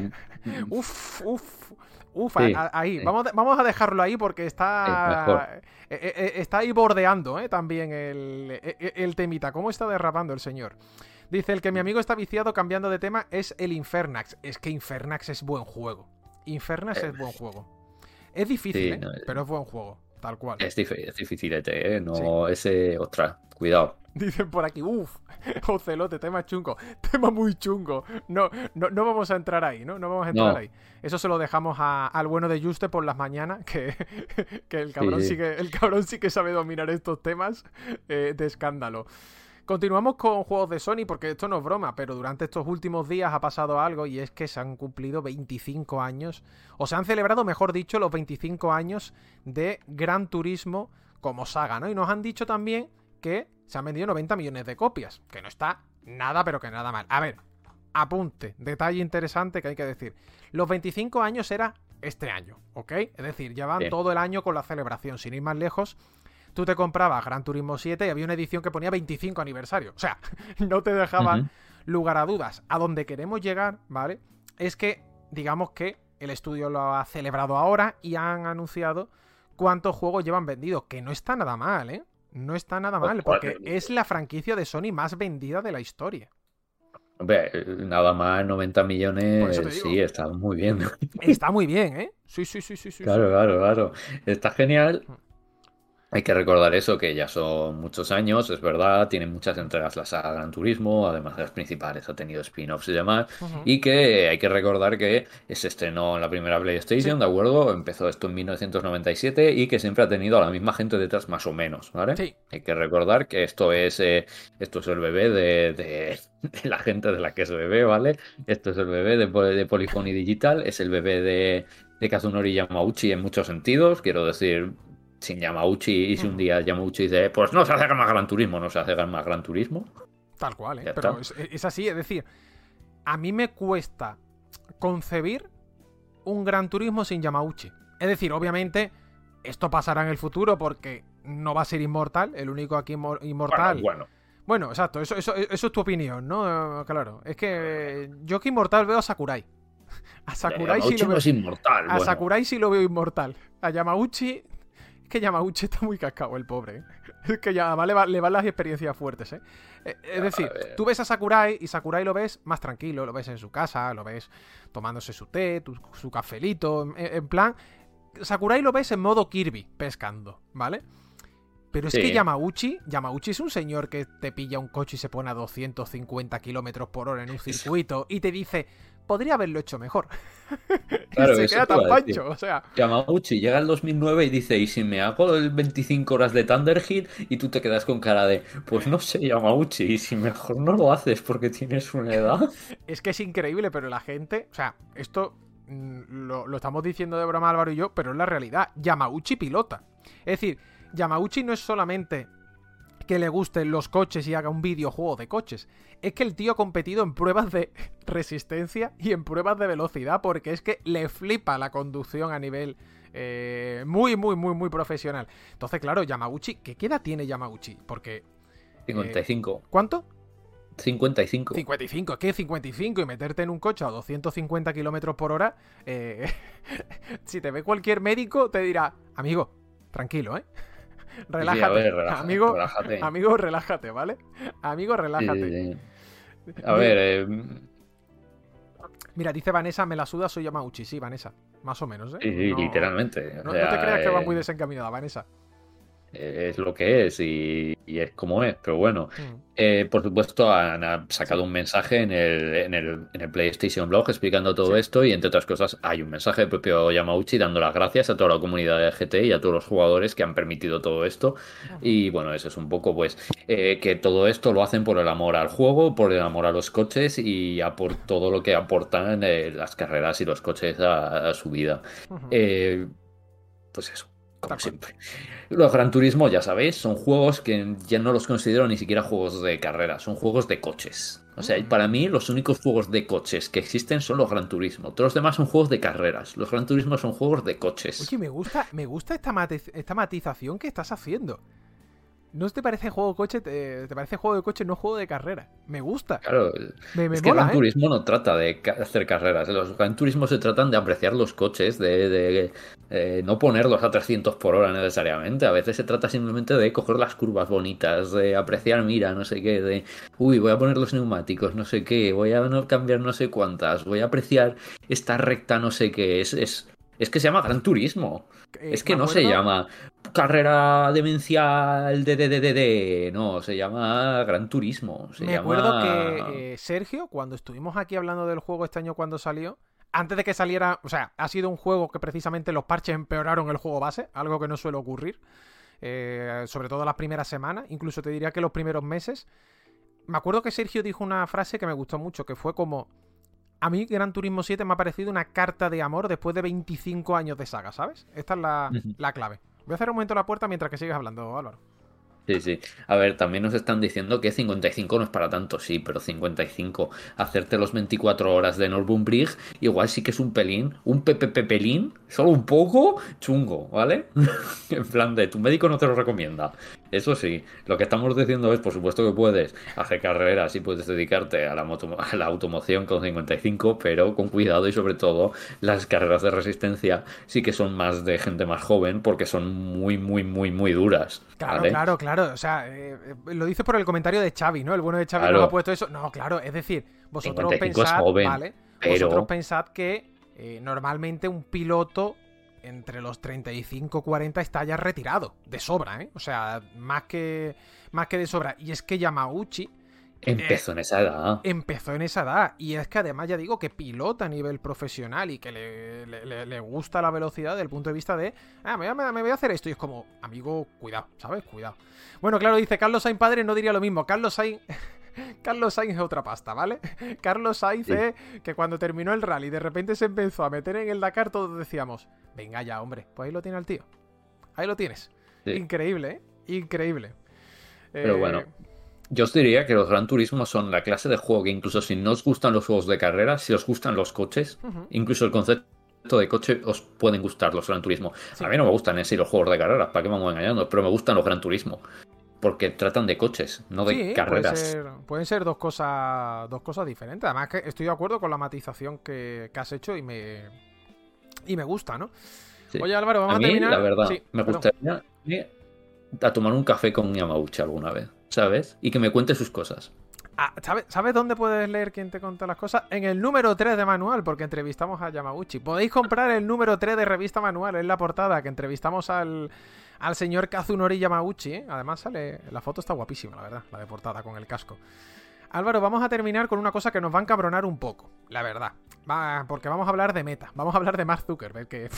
ahí. Sí. Vamos a dejarlo ahí porque está ahí bordeando también el temita. ¿Cómo está derrapando el señor? Dice, el que mi amigo está viciado cambiando de tema es el Infernax. Es que Infernax es buen juego. Infernax es buen juego. Es difícil, Sí, no, pero es buen juego, tal cual. es dificilete, ¿eh? No, sí. Ese, otra, cuidado. Dicen por aquí, Ocelote, tema chungo. Tema muy chungo. No vamos a entrar ahí, ¿no? No vamos a entrar ahí. Eso se lo dejamos al bueno de Juste por las mañanas, que el cabrón el cabrón sí que sabe dominar estos temas de escándalo. Continuamos con juegos de Sony, porque esto no es broma, pero durante estos últimos días ha pasado algo, y es que se han cumplido 25 años, o se han celebrado, mejor dicho, los 25 años de Gran Turismo como saga, ¿no? Y nos han dicho también que se han vendido 90 millones de copias, que no está nada, pero que nada mal. A ver, apunte, detalle interesante que hay que decir. Los 25 años era este año, ¿ok? Es decir, ya van todo el año con la celebración, sin ir más lejos. Tú te comprabas Gran Turismo 7 y había una edición que ponía 25 aniversario. O sea, no te dejaba lugar a dudas. A donde queremos llegar, ¿vale? Es que, digamos que el estudio lo ha celebrado ahora y han anunciado cuántos juegos llevan vendidos. Que no está nada mal, ¿eh? No está nada mal, porque es la franquicia de Sony más vendida de la historia. Hombre, nada más 90 millones, sí, está muy bien. Está muy bien, ¿eh? Sí. Claro. Está genial. Hay que recordar eso, que ya son muchos años, es verdad, tiene muchas entregas la saga Gran Turismo, además de las principales ha tenido spin-offs y demás, y que hay que recordar que se estrenó en la primera PlayStation, ¿de acuerdo? Empezó esto en 1997 y que siempre ha tenido a la misma gente detrás más o menos, ¿vale? Sí. Hay que recordar que esto es el bebé de la gente de la que es bebé, ¿vale? Esto es el bebé de Polyphony Digital, es el bebé de Kazunori Yamauchi en muchos sentidos, quiero decir... Sin Yamauchi, y si un día Yamauchi dice, pues no se hace más Gran Turismo, no se hace más Gran Turismo. Tal cual, ¿eh? Pero es así, es decir, a mí me cuesta concebir un Gran Turismo sin Yamauchi. Es decir, obviamente, esto pasará en el futuro porque no va a ser inmortal, el único aquí inmortal. Bueno, exacto, eso es tu opinión, ¿no? Claro, es que yo que inmortal veo a Sakurai. A Sakurai sí lo veo inmortal. A Sakurai sí lo veo inmortal. A Yamauchi... que Yamauchi está muy cascado, el pobre, ¿eh? Es que ya además le van las experiencias fuertes, ¿eh? Es decir, tú ves a Sakurai y Sakurai lo ves más tranquilo, lo ves en su casa, lo ves tomándose su té, su cafelito, en plan... Sakurai lo ves en modo Kirby, pescando, ¿vale? Pero es que Yamauchi es un señor que te pilla un coche y se pone a 250 km por hora en un circuito y te dice... podría haberlo hecho mejor. Claro, y se queda tan pancho, o sea... Yamauchi llega el 2009 y dice, ¿y si me hago el 25 horas de Thunderhead? Y tú te quedas con cara de, pues no sé, Yamauchi, y si mejor no lo haces porque tienes una edad. Es que es increíble, pero la gente... O sea, esto lo estamos diciendo de broma Álvaro y yo, pero es la realidad. Yamauchi pilota. Es decir, Yamauchi no es solamente... que le gusten los coches y haga un videojuego de coches. Es que el tío ha competido en pruebas de resistencia y en pruebas de velocidad, porque es que le flipa la conducción a nivel muy profesional. Entonces, claro, Yamauchi, ¿qué edad tiene Yamauchi? Porque... 55. ¿Cuánto? 55. 55, es que 55 y meterte en un coche a 250 km por hora, si te ve cualquier médico te dirá, amigo, tranquilo, ¿eh? Relájate, relájate. Amigo, relájate, ¿vale? Amigo, relájate. A ver, Mira, dice Vanessa, me la suda, soy Yamauchi. Sí, Vanessa, más o menos, ¿eh? Sí, no, literalmente. No te creas que va muy desencaminada, Vanessa. Es lo que es y es como es, pero bueno. Por supuesto, han sacado un mensaje en el PlayStation Blog explicando todo esto, y entre otras cosas hay un mensaje del propio Yamauchi dando las gracias a toda la comunidad de GT y a todos los jugadores que han permitido todo esto. Y bueno, eso es un poco pues que todo esto lo hacen por el amor al juego, por el amor a los coches y a por todo lo que aportan las carreras y los coches a su vida. Pues eso. Como siempre. Los Gran Turismo, ya sabéis, son juegos que ya no los considero ni siquiera juegos de carrera, son juegos de coches. O sea, para mí los únicos juegos de coches que existen son los Gran Turismo. Todos los demás son juegos de carreras. Los Gran Turismo son juegos de coches. Oye, me gusta esta matización que estás haciendo. ¿No te parece juego de coche? ¿Te parece juego de coche, no juego de carrera? Me gusta. Claro, Me es que mola, Gran Turismo no trata de hacer carreras. Los Gran Turismo se tratan de apreciar los coches, de no ponerlos a 300 por hora necesariamente. A veces se trata simplemente de coger las curvas bonitas, de apreciar, mira, no sé qué, de, uy, voy a poner los neumáticos, no sé qué, voy a cambiar no sé cuántas, voy a apreciar esta recta, no sé qué. Es que se llama Gran Turismo. Es que no se llama carrera demencial de. No, se llama Gran Turismo. Me acuerdo que Sergio, cuando estuvimos aquí hablando del juego este año cuando salió, antes de que saliera, o sea, ha sido un juego que precisamente los parches empeoraron el juego base, algo que no suele ocurrir, sobre todo las primeras semanas, incluso te diría que los primeros meses. Me acuerdo que Sergio dijo una frase que me gustó mucho, que fue como: a mí Gran Turismo 7 me ha parecido una carta de amor después de 25 años de saga, ¿sabes? Esta es la clave. Voy a cerrar un momento la puerta mientras que sigues hablando, Álvaro. Sí, sí. A ver, también nos están diciendo que 55 no es para tanto, sí, pero 55, hacerte los 24 horas de Nürburgring, igual sí que es un pelín, un pelín, solo un poco chungo, ¿vale? En plan de, tu médico no te lo recomienda. Eso sí, lo que estamos diciendo es, por supuesto que puedes hacer carreras y puedes dedicarte a la automoción con 55, pero con cuidado y sobre todo las carreras de resistencia sí que son más de gente más joven porque son muy, muy, muy, muy duras. Claro, ¿vale? claro. O sea, lo dices por el comentario de Xavi, ¿no? El bueno de Xavi Claro. nos ha puesto eso. No, claro, es decir, vosotros 55 pensad, es joven, ¿vale? pero... Vosotros pensad que normalmente un piloto entre los 35 y 40 está ya retirado, de sobra, ¿eh? O sea, más que de sobra. Y es que Yamauchi empezó en esa edad. empezó en esa edad. Y es que además ya digo que pilota a nivel profesional y que le gusta la velocidad desde el punto de vista de, me voy a hacer esto. Y es como, amigo, cuidado, ¿sabes? Cuidado. Bueno, claro, dice Carlos Sainz padre, no diría lo mismo. Carlos Sainz es otra pasta, ¿vale? Carlos Sainz Sí. es que cuando terminó el rally de repente se empezó a meter en el Dakar, todos decíamos, venga ya, hombre, pues ahí lo tiene el tío. Ahí lo tienes. Sí. Increíble, ¿eh? Increíble. Pero bueno, yo os diría que los Gran Turismo son la clase de juego que incluso si no os gustan los juegos de carrera, si os gustan los coches, incluso el concepto de coche, os pueden gustar los Gran Turismo. Sí. A mí no me gustan en sí los juegos de carreras, ¿para qué me vamos engañando? Pero me gustan los Gran Turismo. Porque tratan de coches, no de Sí, carreras. pueden ser dos cosas diferentes. Además que estoy de acuerdo con la matización que has hecho y me gusta, ¿no? Sí. Oye, Álvaro, vamos a a mí, terminar. la verdad, Sí, me perdón. gustaría ir a tomar un café con Yamauchi alguna vez, ¿sabes? Y que me cuente sus cosas. ¿Sabes dónde puedes leer quién te cuenta las cosas? En el número 3 de Manual, porque entrevistamos a Yamauchi. Podéis comprar el número 3 de Revista Manual, en la portada, que entrevistamos al señor Kazunori Yamauchi, ¿eh? Además sale... La foto está guapísima, la verdad, la de portada, con el casco. Álvaro, vamos a terminar con una cosa que nos va a encabronar un poco, la verdad. Porque vamos a hablar de Meta, vamos a hablar de Mark Zuckerberg, que...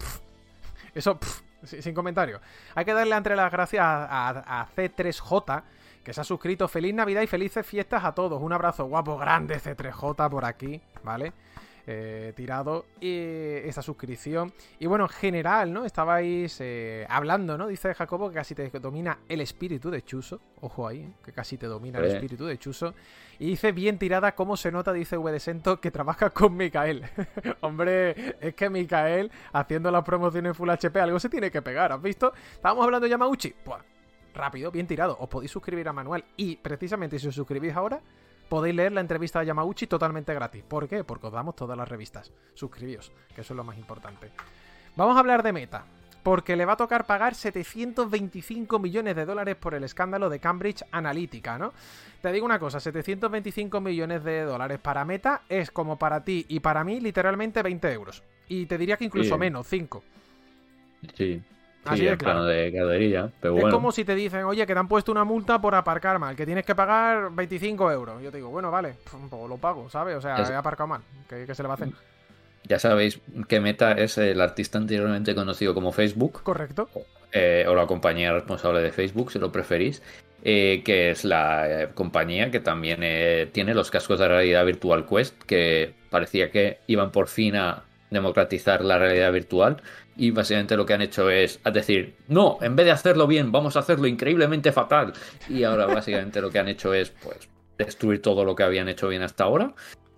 Eso, sin comentario. Hay que darle entre las gracias a C3J, que se ha suscrito. Feliz Navidad y felices fiestas a todos. Un abrazo guapo, grande C3J por aquí, ¿vale? Tirado esa suscripción. Y bueno, en general, ¿no? Estabais hablando, ¿no? Dice Jacobo que casi te domina el espíritu de Chuso. Ojo ahí, ¿eh? Que casi te domina el espíritu de Chuso. Y dice, bien tirada, ¿cómo se nota? Dice VDesento que trabaja con Micael. Hombre, es que Micael, haciendo las promociones Full HP, algo se tiene que pegar, ¿has visto? Estábamos hablando de Yamauchi. Pues rápido, bien tirado. Os podéis suscribir a Manual. Y precisamente si os suscribís ahora, podéis leer la entrevista de Yamauchi totalmente gratis. ¿Por qué? Porque os damos todas las revistas. Suscribíos, que eso es lo más importante. Vamos a hablar de Meta, porque le va a tocar pagar 725 millones de dólares por el escándalo de Cambridge Analytica, ¿no? Te digo una cosa, 725 millones de dólares para Meta es como para ti y para mí literalmente 20 euros. Y te diría que incluso menos, 5. Sí. Así Sí, de en claro. plan de cadería, pero Es bueno. como si te dicen, oye, que te han puesto una multa por aparcar mal, que tienes que pagar 25 euros. Yo te digo, bueno, vale, pues lo pago, ¿sabes? O sea, he aparcado mal. ¿Qué se le va a hacer? Ya sabéis que Meta es el artista anteriormente conocido como Facebook. Correcto. O la compañía responsable de Facebook, si lo preferís. Que es la compañía que también tiene los cascos de realidad virtual Quest, que parecía que iban por fin a democratizar la realidad virtual. Y básicamente lo que han hecho es decir, no, en vez de hacerlo bien, vamos a hacerlo increíblemente fatal. Y ahora básicamente lo que han hecho es, pues, destruir todo lo que habían hecho bien hasta ahora.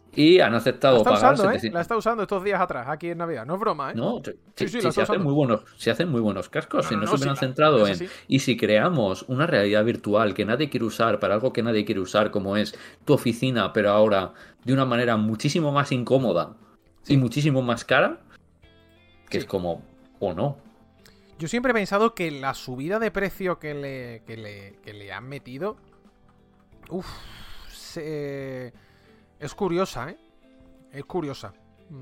y han aceptado pagar 700. La está usando estos días atrás, aquí en Navidad. No es broma, ¿eh? No, Sí, se la está hacen usando. se hacen muy buenos cascos. Si no se hubieran sí, centrado eso en. sí. Y si creamos una realidad virtual que nadie quiere usar para algo que nadie quiere usar, como es tu oficina, pero ahora de una manera muchísimo más incómoda y Sí. muchísimo más cara, que es Sí. como, o no. Yo siempre he pensado que la subida de precio que le han metido. Uff. Es curiosa, ¿eh? Es curiosa.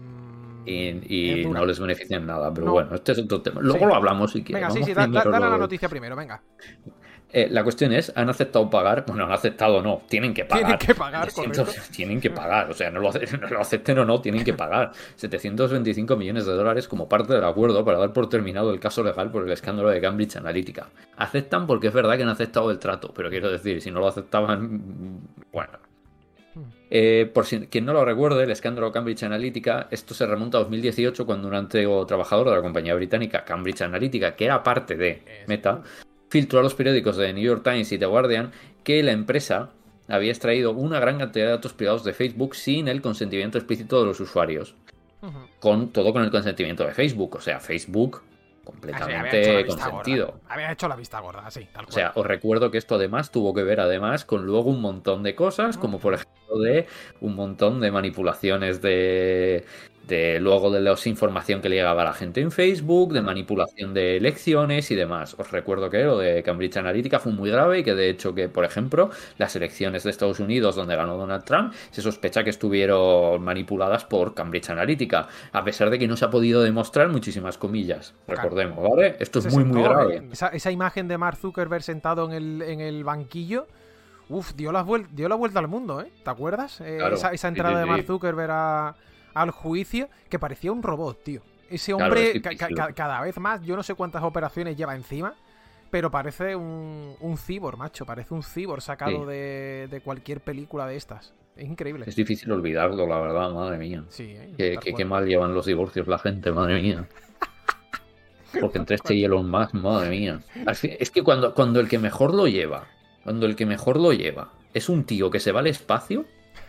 Y Es dura. no les beneficia en nada, pero No. bueno, este es otro tema. Luego Sí. lo hablamos si quieres. Venga, sí, Vamos sí, primero dale a la noticia primero, venga. La cuestión es, han aceptado pagar, bueno, han aceptado no, tienen que pagar. Tienen que pagar, correcto. Tienen que pagar, o sea, no lo acepten o no, tienen que pagar. 725 millones de dólares como parte del acuerdo para dar por terminado el caso legal por el escándalo de Cambridge Analytica. Aceptan porque es verdad que han aceptado el trato, pero quiero decir, si no lo aceptaban, bueno. Por si quien no lo recuerde, el escándalo Cambridge Analytica, esto se remonta a 2018 cuando un antiguo trabajador de la compañía británica Cambridge Analytica, que era parte de Meta, filtró a los periódicos de The New York Times y The Guardian que la empresa había extraído una gran cantidad de datos privados de Facebook sin el consentimiento explícito de los usuarios. Con el consentimiento de Facebook, o sea, Facebook completamente consentido. Había hecho la vista gorda, así, tal cual. O sea, os recuerdo que esto además tuvo que ver con luego un montón de cosas, como por ejemplo de un montón de manipulaciones de luego de la información que le llegaba a la gente en Facebook, de manipulación de elecciones y demás. Os recuerdo que lo de Cambridge Analytica fue muy grave y que de hecho que, por ejemplo, las elecciones de Estados Unidos donde ganó Donald Trump, se sospecha que estuvieron manipuladas por Cambridge Analytica, a pesar de que no se ha podido demostrar, muchísimas comillas. Recordemos, ¿vale? Esto es muy, muy grave. Esa imagen de Mark Zuckerberg sentado en el banquillo, dio la vuelta al mundo, ¿eh? ¿Te acuerdas? Claro, esa entrada de Mark Zuckerberg al juicio, que parecía un robot, tío. Ese hombre, cada vez más, yo no sé cuántas operaciones lleva encima, pero parece un cyborg, macho. Parece un cyborg sacado de cualquier película de estas. Es increíble. Es difícil olvidarlo, la verdad, madre mía. Sí, qué mal llevan los divorcios la gente, madre mía. Porque entre este y Elon Musk, madre mía. Es que cuando el que mejor lo lleva, es un tío que se va al espacio.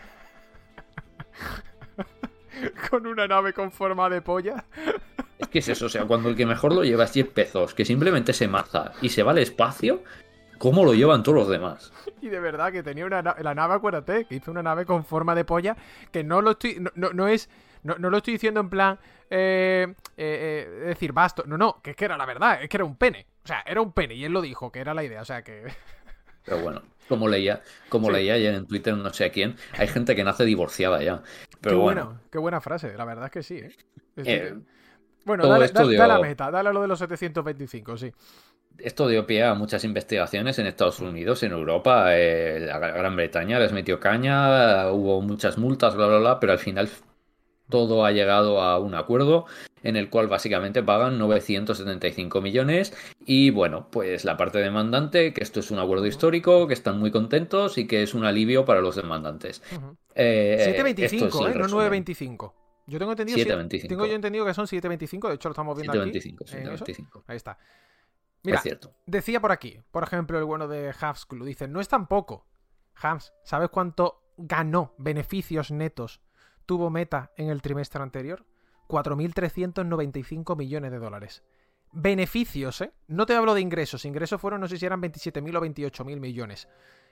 Con una nave con forma de polla. Es que es eso, o sea, cuando el que mejor lo lleva es Jeff Bezos, que simplemente se maza y se va al espacio, ¿cómo lo llevan todos los demás? Y de verdad que tenía la nave, acuérdate, que hizo una nave con forma de polla, que no lo estoy... No lo estoy diciendo en plan... decir, basto. No, que es que era la verdad, es que era un pene. O sea, era un pene y él lo dijo, que era la idea, o sea que... Pero bueno, como leía ayer en Twitter, no sé a quién, hay gente que nace divorciada ya. Pero qué buena frase, la verdad es que sí, Bueno, todo dale a la meta, dale a lo de los 725, sí. Esto dio pie a muchas investigaciones en Estados Unidos, en Europa, la Gran Bretaña les metió caña, hubo muchas multas, bla, bla, bla, pero al final todo ha llegado a un acuerdo en el cual básicamente pagan 975 millones y bueno, pues la parte demandante, que esto es un acuerdo histórico, que están muy contentos y que es un alivio para los demandantes. 725, no 925. Yo tengo entendido 725. Tengo entendido que son 725, de hecho lo estamos viendo 725. Ahí está. Mira, es cierto. Decía por aquí, por ejemplo, el bueno de Havscrew, dice, no es tan poco. Hams, ¿sabes cuánto ganó beneficios netos tuvo Meta en el trimestre anterior? 4.395 millones de dólares. Beneficios, ¿eh? No te hablo de ingresos. Ingresos fueron, no sé si eran 27.000 o 28.000 millones.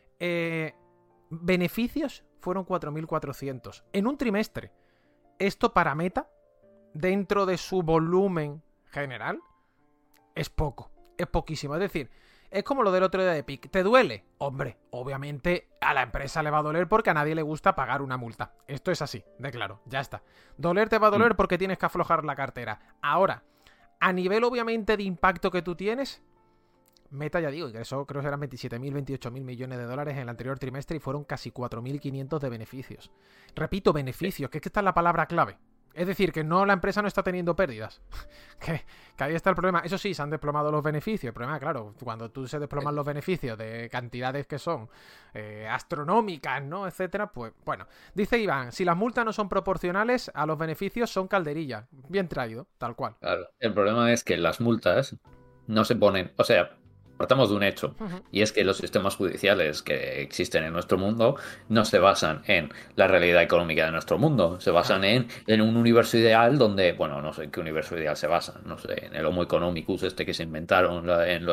Beneficios fueron 4.400. En un trimestre. Esto para Meta, dentro de su volumen general, es poco. Es poquísimo. Es decir, es como lo del otro día de Epic. ¿Te duele? Hombre, obviamente a la empresa le va a doler porque a nadie le gusta pagar una multa. Esto es así, de claro, ya está. Doler te va a doler porque tienes que aflojar la cartera. Ahora, a nivel obviamente de impacto que tú tienes, Meta, ya digo, ingresó, creo que eran 27.000, 28.000 millones de dólares en el anterior trimestre y fueron casi 4.500 de beneficios. Repito, beneficios, que es que esta es la palabra clave. Es decir, que la empresa no está teniendo pérdidas. que ahí está el problema. Eso sí, se han desplomado los beneficios. El problema, claro, cuando tú se desploman los beneficios de cantidades que son astronómicas, ¿no? Etcétera, pues bueno. Dice Iván, si las multas no son proporcionales a los beneficios, son calderilla. Bien traído, tal cual. Claro, el problema es que las multas no se ponen... O sea, Partamos de un hecho, y es que los sistemas judiciales que existen en nuestro mundo no se basan en la realidad económica de nuestro mundo, se basan en un universo ideal donde, bueno, no sé en qué universo ideal se basa, no sé, en el Homo economicus que se inventaron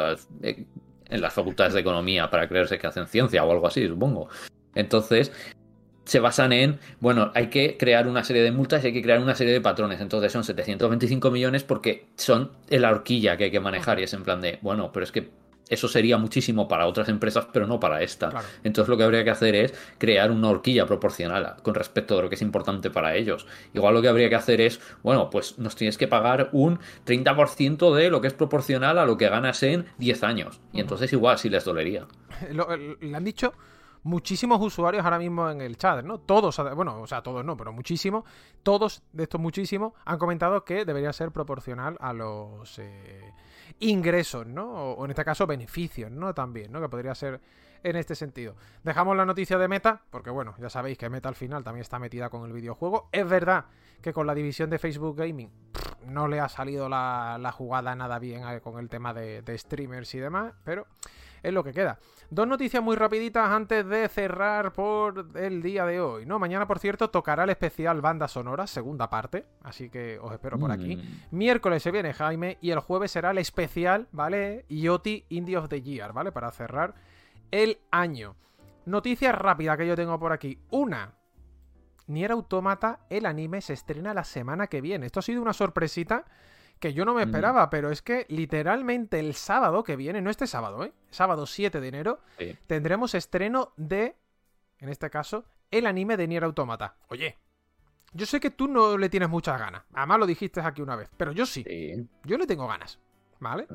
en las facultades de economía para creerse que hacen ciencia o algo así, supongo. Entonces, se basan en, bueno, hay que crear una serie de multas y hay que crear una serie de patrones. Entonces son 725 millones porque son la horquilla que hay que manejar. Y es en plan de, bueno, pero es que eso sería muchísimo para otras empresas, pero no para esta. Claro. Entonces lo que habría que hacer es crear una horquilla proporcional con respecto a lo que es importante para ellos. Igual lo que habría que hacer es, bueno, pues nos tienes que pagar un 30% de lo que es proporcional a lo que ganas en 10 años. Y entonces igual sí les dolería. Le han dicho muchísimos usuarios ahora mismo en el chat, ¿no? Todos, bueno, o sea, todos no, pero muchísimos, todos de estos muchísimos han comentado que debería ser proporcional a los ingresos, ¿no? O en este caso beneficios, ¿no? También, ¿no? Que podría ser en este sentido. Dejamos la noticia de Meta, porque bueno, ya sabéis que Meta al final también está metida con el videojuego. Es verdad que con la división de Facebook Gaming no le ha salido la jugada nada bien con el tema de streamers y demás, pero es lo que queda. Dos noticias muy rapiditas antes de cerrar por el día de hoy, ¿no? Mañana, por cierto, tocará el especial Banda Sonora, segunda parte, así que os espero por aquí. Miércoles se viene Jaime y el jueves será el especial, ¿vale? IoT Indie of the Year, ¿vale? Para cerrar el año. Noticias rápidas que yo tengo por aquí. Una, Nier Automata, el anime, se estrena la semana que viene. Esto ha sido una sorpresita que yo no me esperaba, pero es que literalmente el sábado que viene, no este sábado, sábado 7 de enero, sí, tendremos estreno de, en este caso, el anime de Nier Automata. Oye, yo sé que tú no le tienes muchas ganas, además lo dijiste aquí una vez, pero yo sí. Yo le tengo ganas, ¿vale?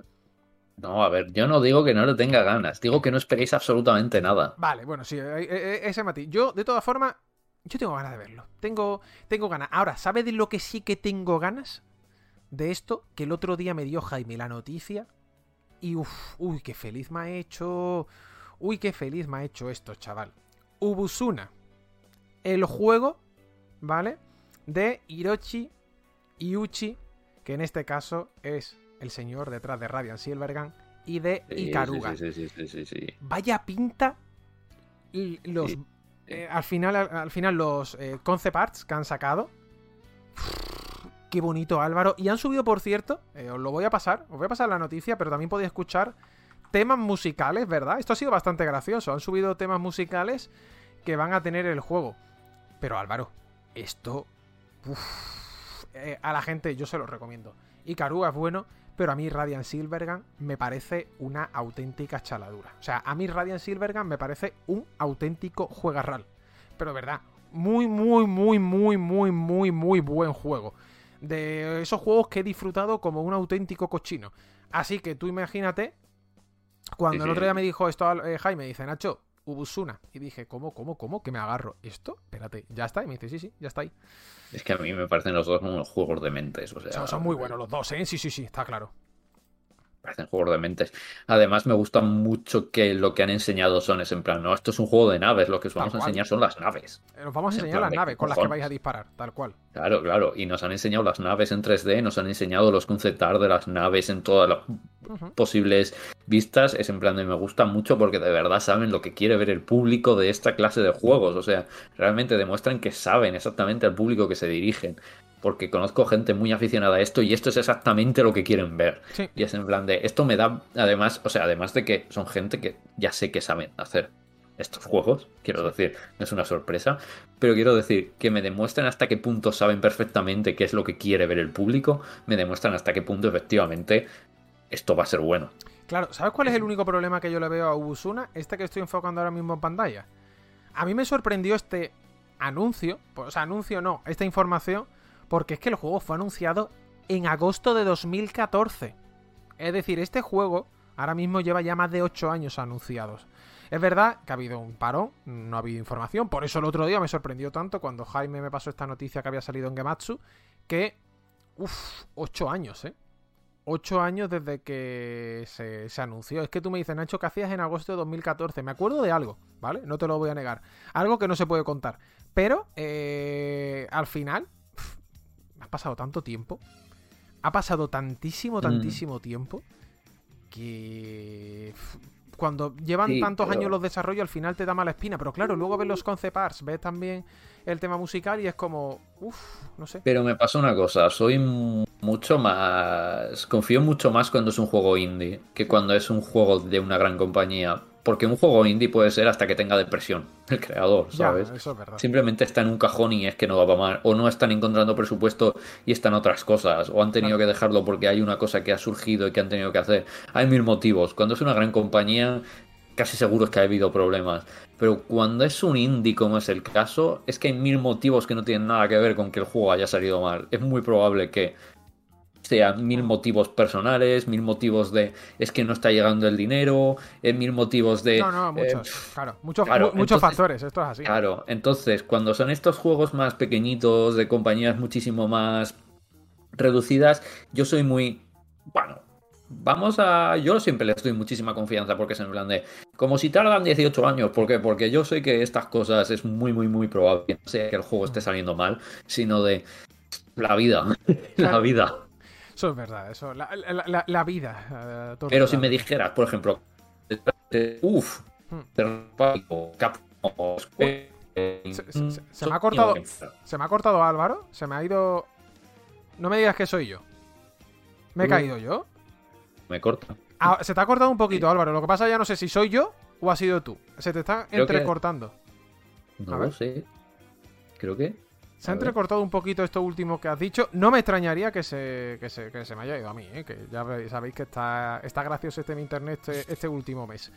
No, a ver, yo no digo que no le tenga ganas, digo que no esperéis absolutamente nada. Vale, bueno, sí, ese matiz. Yo, de todas formas, yo tengo ganas de verlo. Tengo ganas. Ahora, ¿sabes de lo que sí que tengo ganas? De esto, que el otro día me dio Jaime la noticia. Y uy, qué feliz me ha hecho. Uy, qué feliz me ha hecho esto, chaval. Ubusuna. El juego, ¿vale? De Hiroshi Iuchi, que en este caso es el señor detrás de Radiant Silvergun y de Ikaruga. Sí. Vaya pinta los... al final los concept arts que han sacado. Qué bonito, Álvaro. Y han subido, por cierto, os voy a pasar la noticia, pero también podéis escuchar temas musicales, ¿verdad? Esto ha sido bastante gracioso. Han subido temas musicales que van a tener el juego. Pero Álvaro, esto... a la gente yo se lo recomiendo. Ikaruga es bueno, pero a mí Radiant Silvergun me parece una auténtica chaladura. O sea, a mí Radiant Silvergun me parece un auténtico juegarral. Pero verdad, muy buen juego. De esos juegos que he disfrutado como un auténtico cochino. Así que tú imagínate, cuando el otro día me dijo esto Jaime, dice, Nacho, Ubusuna. Y dije, ¿cómo? ¿Que me agarro esto? Espérate, ¿ya está? Y me dice, sí, ya está ahí. Es que a mí me parecen los dos unos juegos de mentes. O sea, son muy buenos los dos, ¿eh? Sí, está claro. Parecen juegos de mentes. Además, me gusta mucho que lo que han enseñado es en plan, no, esto es un juego de naves, lo que os vamos a enseñar son las naves. Nos vamos a enseñar las naves con las que vais a disparar, tal cual. Claro, y nos han enseñado las naves en 3D, nos han enseñado los concept art de las naves en todas las posibles vistas. Es en plan de me gusta mucho porque de verdad saben lo que quiere ver el público de esta clase de juegos. O sea, realmente demuestran que saben exactamente al público que se dirigen. Porque conozco gente muy aficionada a esto y esto es exactamente lo que quieren ver. Sí. Y es en plan de, esto me da, además de que son gente que ya sé que saben hacer estos juegos, quiero decir, no es una sorpresa, pero quiero decir que me demuestran hasta qué punto saben perfectamente qué es lo que quiere ver el público, me demuestran hasta qué punto efectivamente esto va a ser bueno. Claro, ¿sabes cuál es el único problema que yo le veo a Ubusuna? Que estoy enfocando ahora mismo en pantalla. A mí me sorprendió este anuncio, esta información, porque es que el juego fue anunciado en agosto de 2014. Es decir, este juego ahora mismo lleva ya más de 8 años anunciados. Es verdad que ha habido un parón, no ha habido información, por eso el otro día me sorprendió tanto cuando Jaime me pasó esta noticia que había salido en Gematsu, que... 8 años, 8 años desde que se anunció. Es que tú me dices, Nacho, ¿qué hacías en agosto de 2014? Me acuerdo de algo, ¿vale? No te lo voy a negar. Algo que no se puede contar. Pero, al final... Ha pasado tanto tiempo. Ha pasado tantísimo tiempo que cuando llevan Sí, tantos pero- años los desarrollos, al final te da mala espina. Pero claro, luego ves los concept arts, ves también el tema musical y es como, no sé. Pero me pasa una cosa, confío mucho más cuando es un juego indie que cuando es un juego de una gran compañía. Porque un juego indie puede ser hasta que tenga depresión el creador, ¿sabes? Ya, eso es verdad. Simplemente está en un cajón y es que no va para mal. O no están encontrando presupuesto y están otras cosas. O han tenido que dejarlo porque hay una cosa que ha surgido y que han tenido que hacer. Hay mil motivos. Cuando es una gran compañía, casi seguro es que ha habido problemas. Pero cuando es un indie, como es el caso, es que hay mil motivos que no tienen nada que ver con que el juego haya salido mal. Es muy probable que sean mil motivos personales, mil motivos de es que no está llegando el dinero, mil motivos de... No, muchos, claro. Muchos entonces- factores, esto es así. Claro, entonces cuando son estos juegos más pequeñitos, de compañías muchísimo más reducidas, yo soy muy... Bueno, yo siempre les doy muchísima confianza porque es en plan de... Como si tardan 18 años, ¿por qué? Porque yo sé que estas cosas es muy, muy, muy probable que no sea que el juego esté saliendo mal, sino de la vida, la vida. Eso es verdad, eso. La vida. Pero si me dijeras, por ejemplo, Capcom, Se me ha cortado. Se me ha cortado Álvaro. Se me ha ido. No me digas que soy yo. ¿Me he caído yo? Me corta. Se te ha cortado un poquito, Álvaro. Lo que pasa ya no sé si soy yo o has sido tú. Se te está Creo que- entrecortando. No A lo ver. sé. Creo que. Se ha A ver. entrecortado un poquito esto último que has dicho. No me extrañaría que se me haya ido a mí, que ya sabéis que está gracioso mi internet este último mes.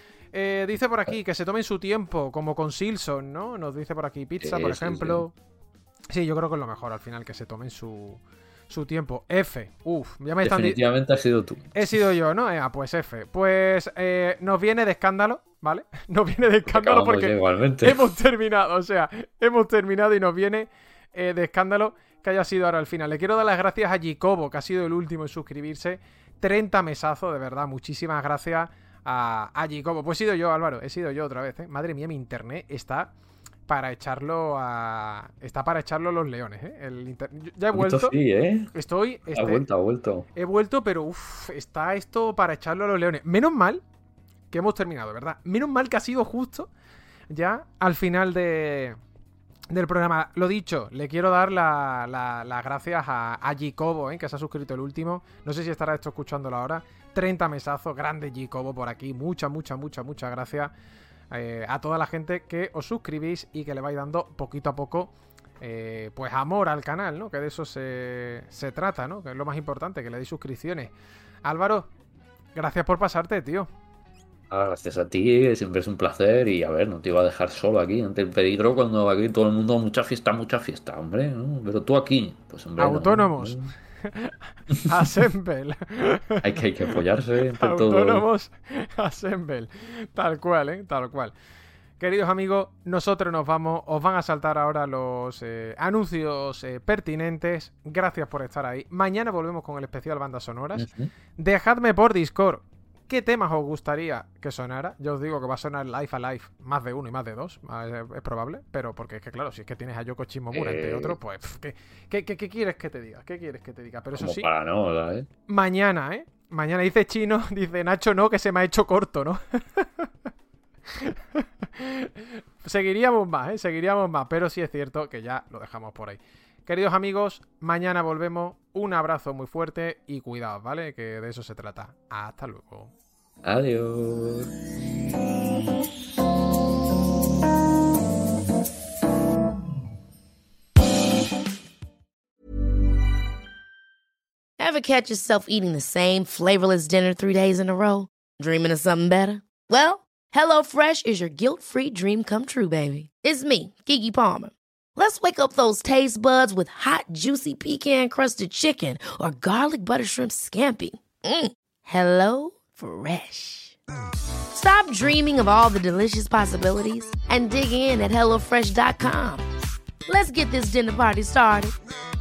Dice por aquí que se tomen su tiempo, como con Silson, ¿no? Nos dice por aquí Pizza, Sí, por sí, ejemplo. Sí, yo creo que es lo mejor al final, que se tomen su tiempo. F, ya me están Definitivamente has sido tú. He sido yo, ¿no? Pues F. Pues nos viene de escándalo, ¿vale? Nos viene de escándalo Acabamos porque igualmente. hemos terminado, o sea, hemos terminado y nos viene de escándalo que haya sido ahora al final. Le quiero dar las gracias a Jacobo, que ha sido el último en suscribirse. 30 mesazos, de verdad, muchísimas gracias a Jacobo. Pues he sido yo, Álvaro, he sido yo otra vez, ¿eh? Madre mía, mi internet está para echarlo a... Está para echarlo a los leones, ¿eh? Ya he vuelto. Sí, ¿eh? Estoy... Ha vuelto. He vuelto, pero está esto para echarlo a los leones. Menos mal que hemos terminado, ¿verdad? Menos mal que ha sido justo ya al final del programa. Lo dicho, le quiero dar las gracias a Jacobo, que se ha suscrito el último. No sé si estará esto escuchándolo ahora. 30 mesazos, grande Jacobo por aquí. Muchas gracias a toda la gente que os suscribís y que le vais dando poquito a poco pues amor al canal, ¿no? Que de eso se trata, ¿no? Que es lo más importante, que le deis suscripciones. Álvaro, gracias por pasarte, tío. Gracias a ti, siempre es un placer. Y a ver, no te iba a dejar solo aquí ante el peligro cuando aquí todo el mundo mucha fiesta, hombre, ¿no? Pero tú aquí, pues hombre, Autónomos. no. Assemble. Hay que apoyarse entre todos. Autónomos Assemble. Tal cual, tal cual. Queridos amigos, nosotros nos vamos. Os van a saltar ahora los anuncios pertinentes. Gracias por estar ahí. Mañana volvemos con el especial bandas sonoras. Dejadme por Discord qué temas os gustaría que sonara. Yo os digo que va a sonar Life Alive más de uno y más de dos. Es probable. Pero porque es que claro, si es que tienes a Yoko Shimomura entre otros, pues ¿qué quieres que te diga? ¿Qué quieres que te diga? Pero eso Como sí, para no, ¿sabes? mañana, mañana dice Chino, dice Nacho no, que se me ha hecho corto, ¿no? Seguiríamos más, pero sí es cierto que ya lo dejamos por ahí. Queridos amigos, mañana volvemos. Un abrazo muy fuerte y cuidaos, ¿vale? Que de eso se trata. Hasta luego. Adiós. Ever catch yourself eating the same flavorless dinner 3 days in a row? Dreaming of something better? Well, HelloFresh is your guilt-free dream come true, baby. It's me, Keke Palmer. Let's wake up those taste buds with hot, juicy pecan-crusted chicken or garlic butter shrimp scampi. Hello Fresh. Stop dreaming of all the delicious possibilities and dig in at HelloFresh.com. Let's get this dinner party started.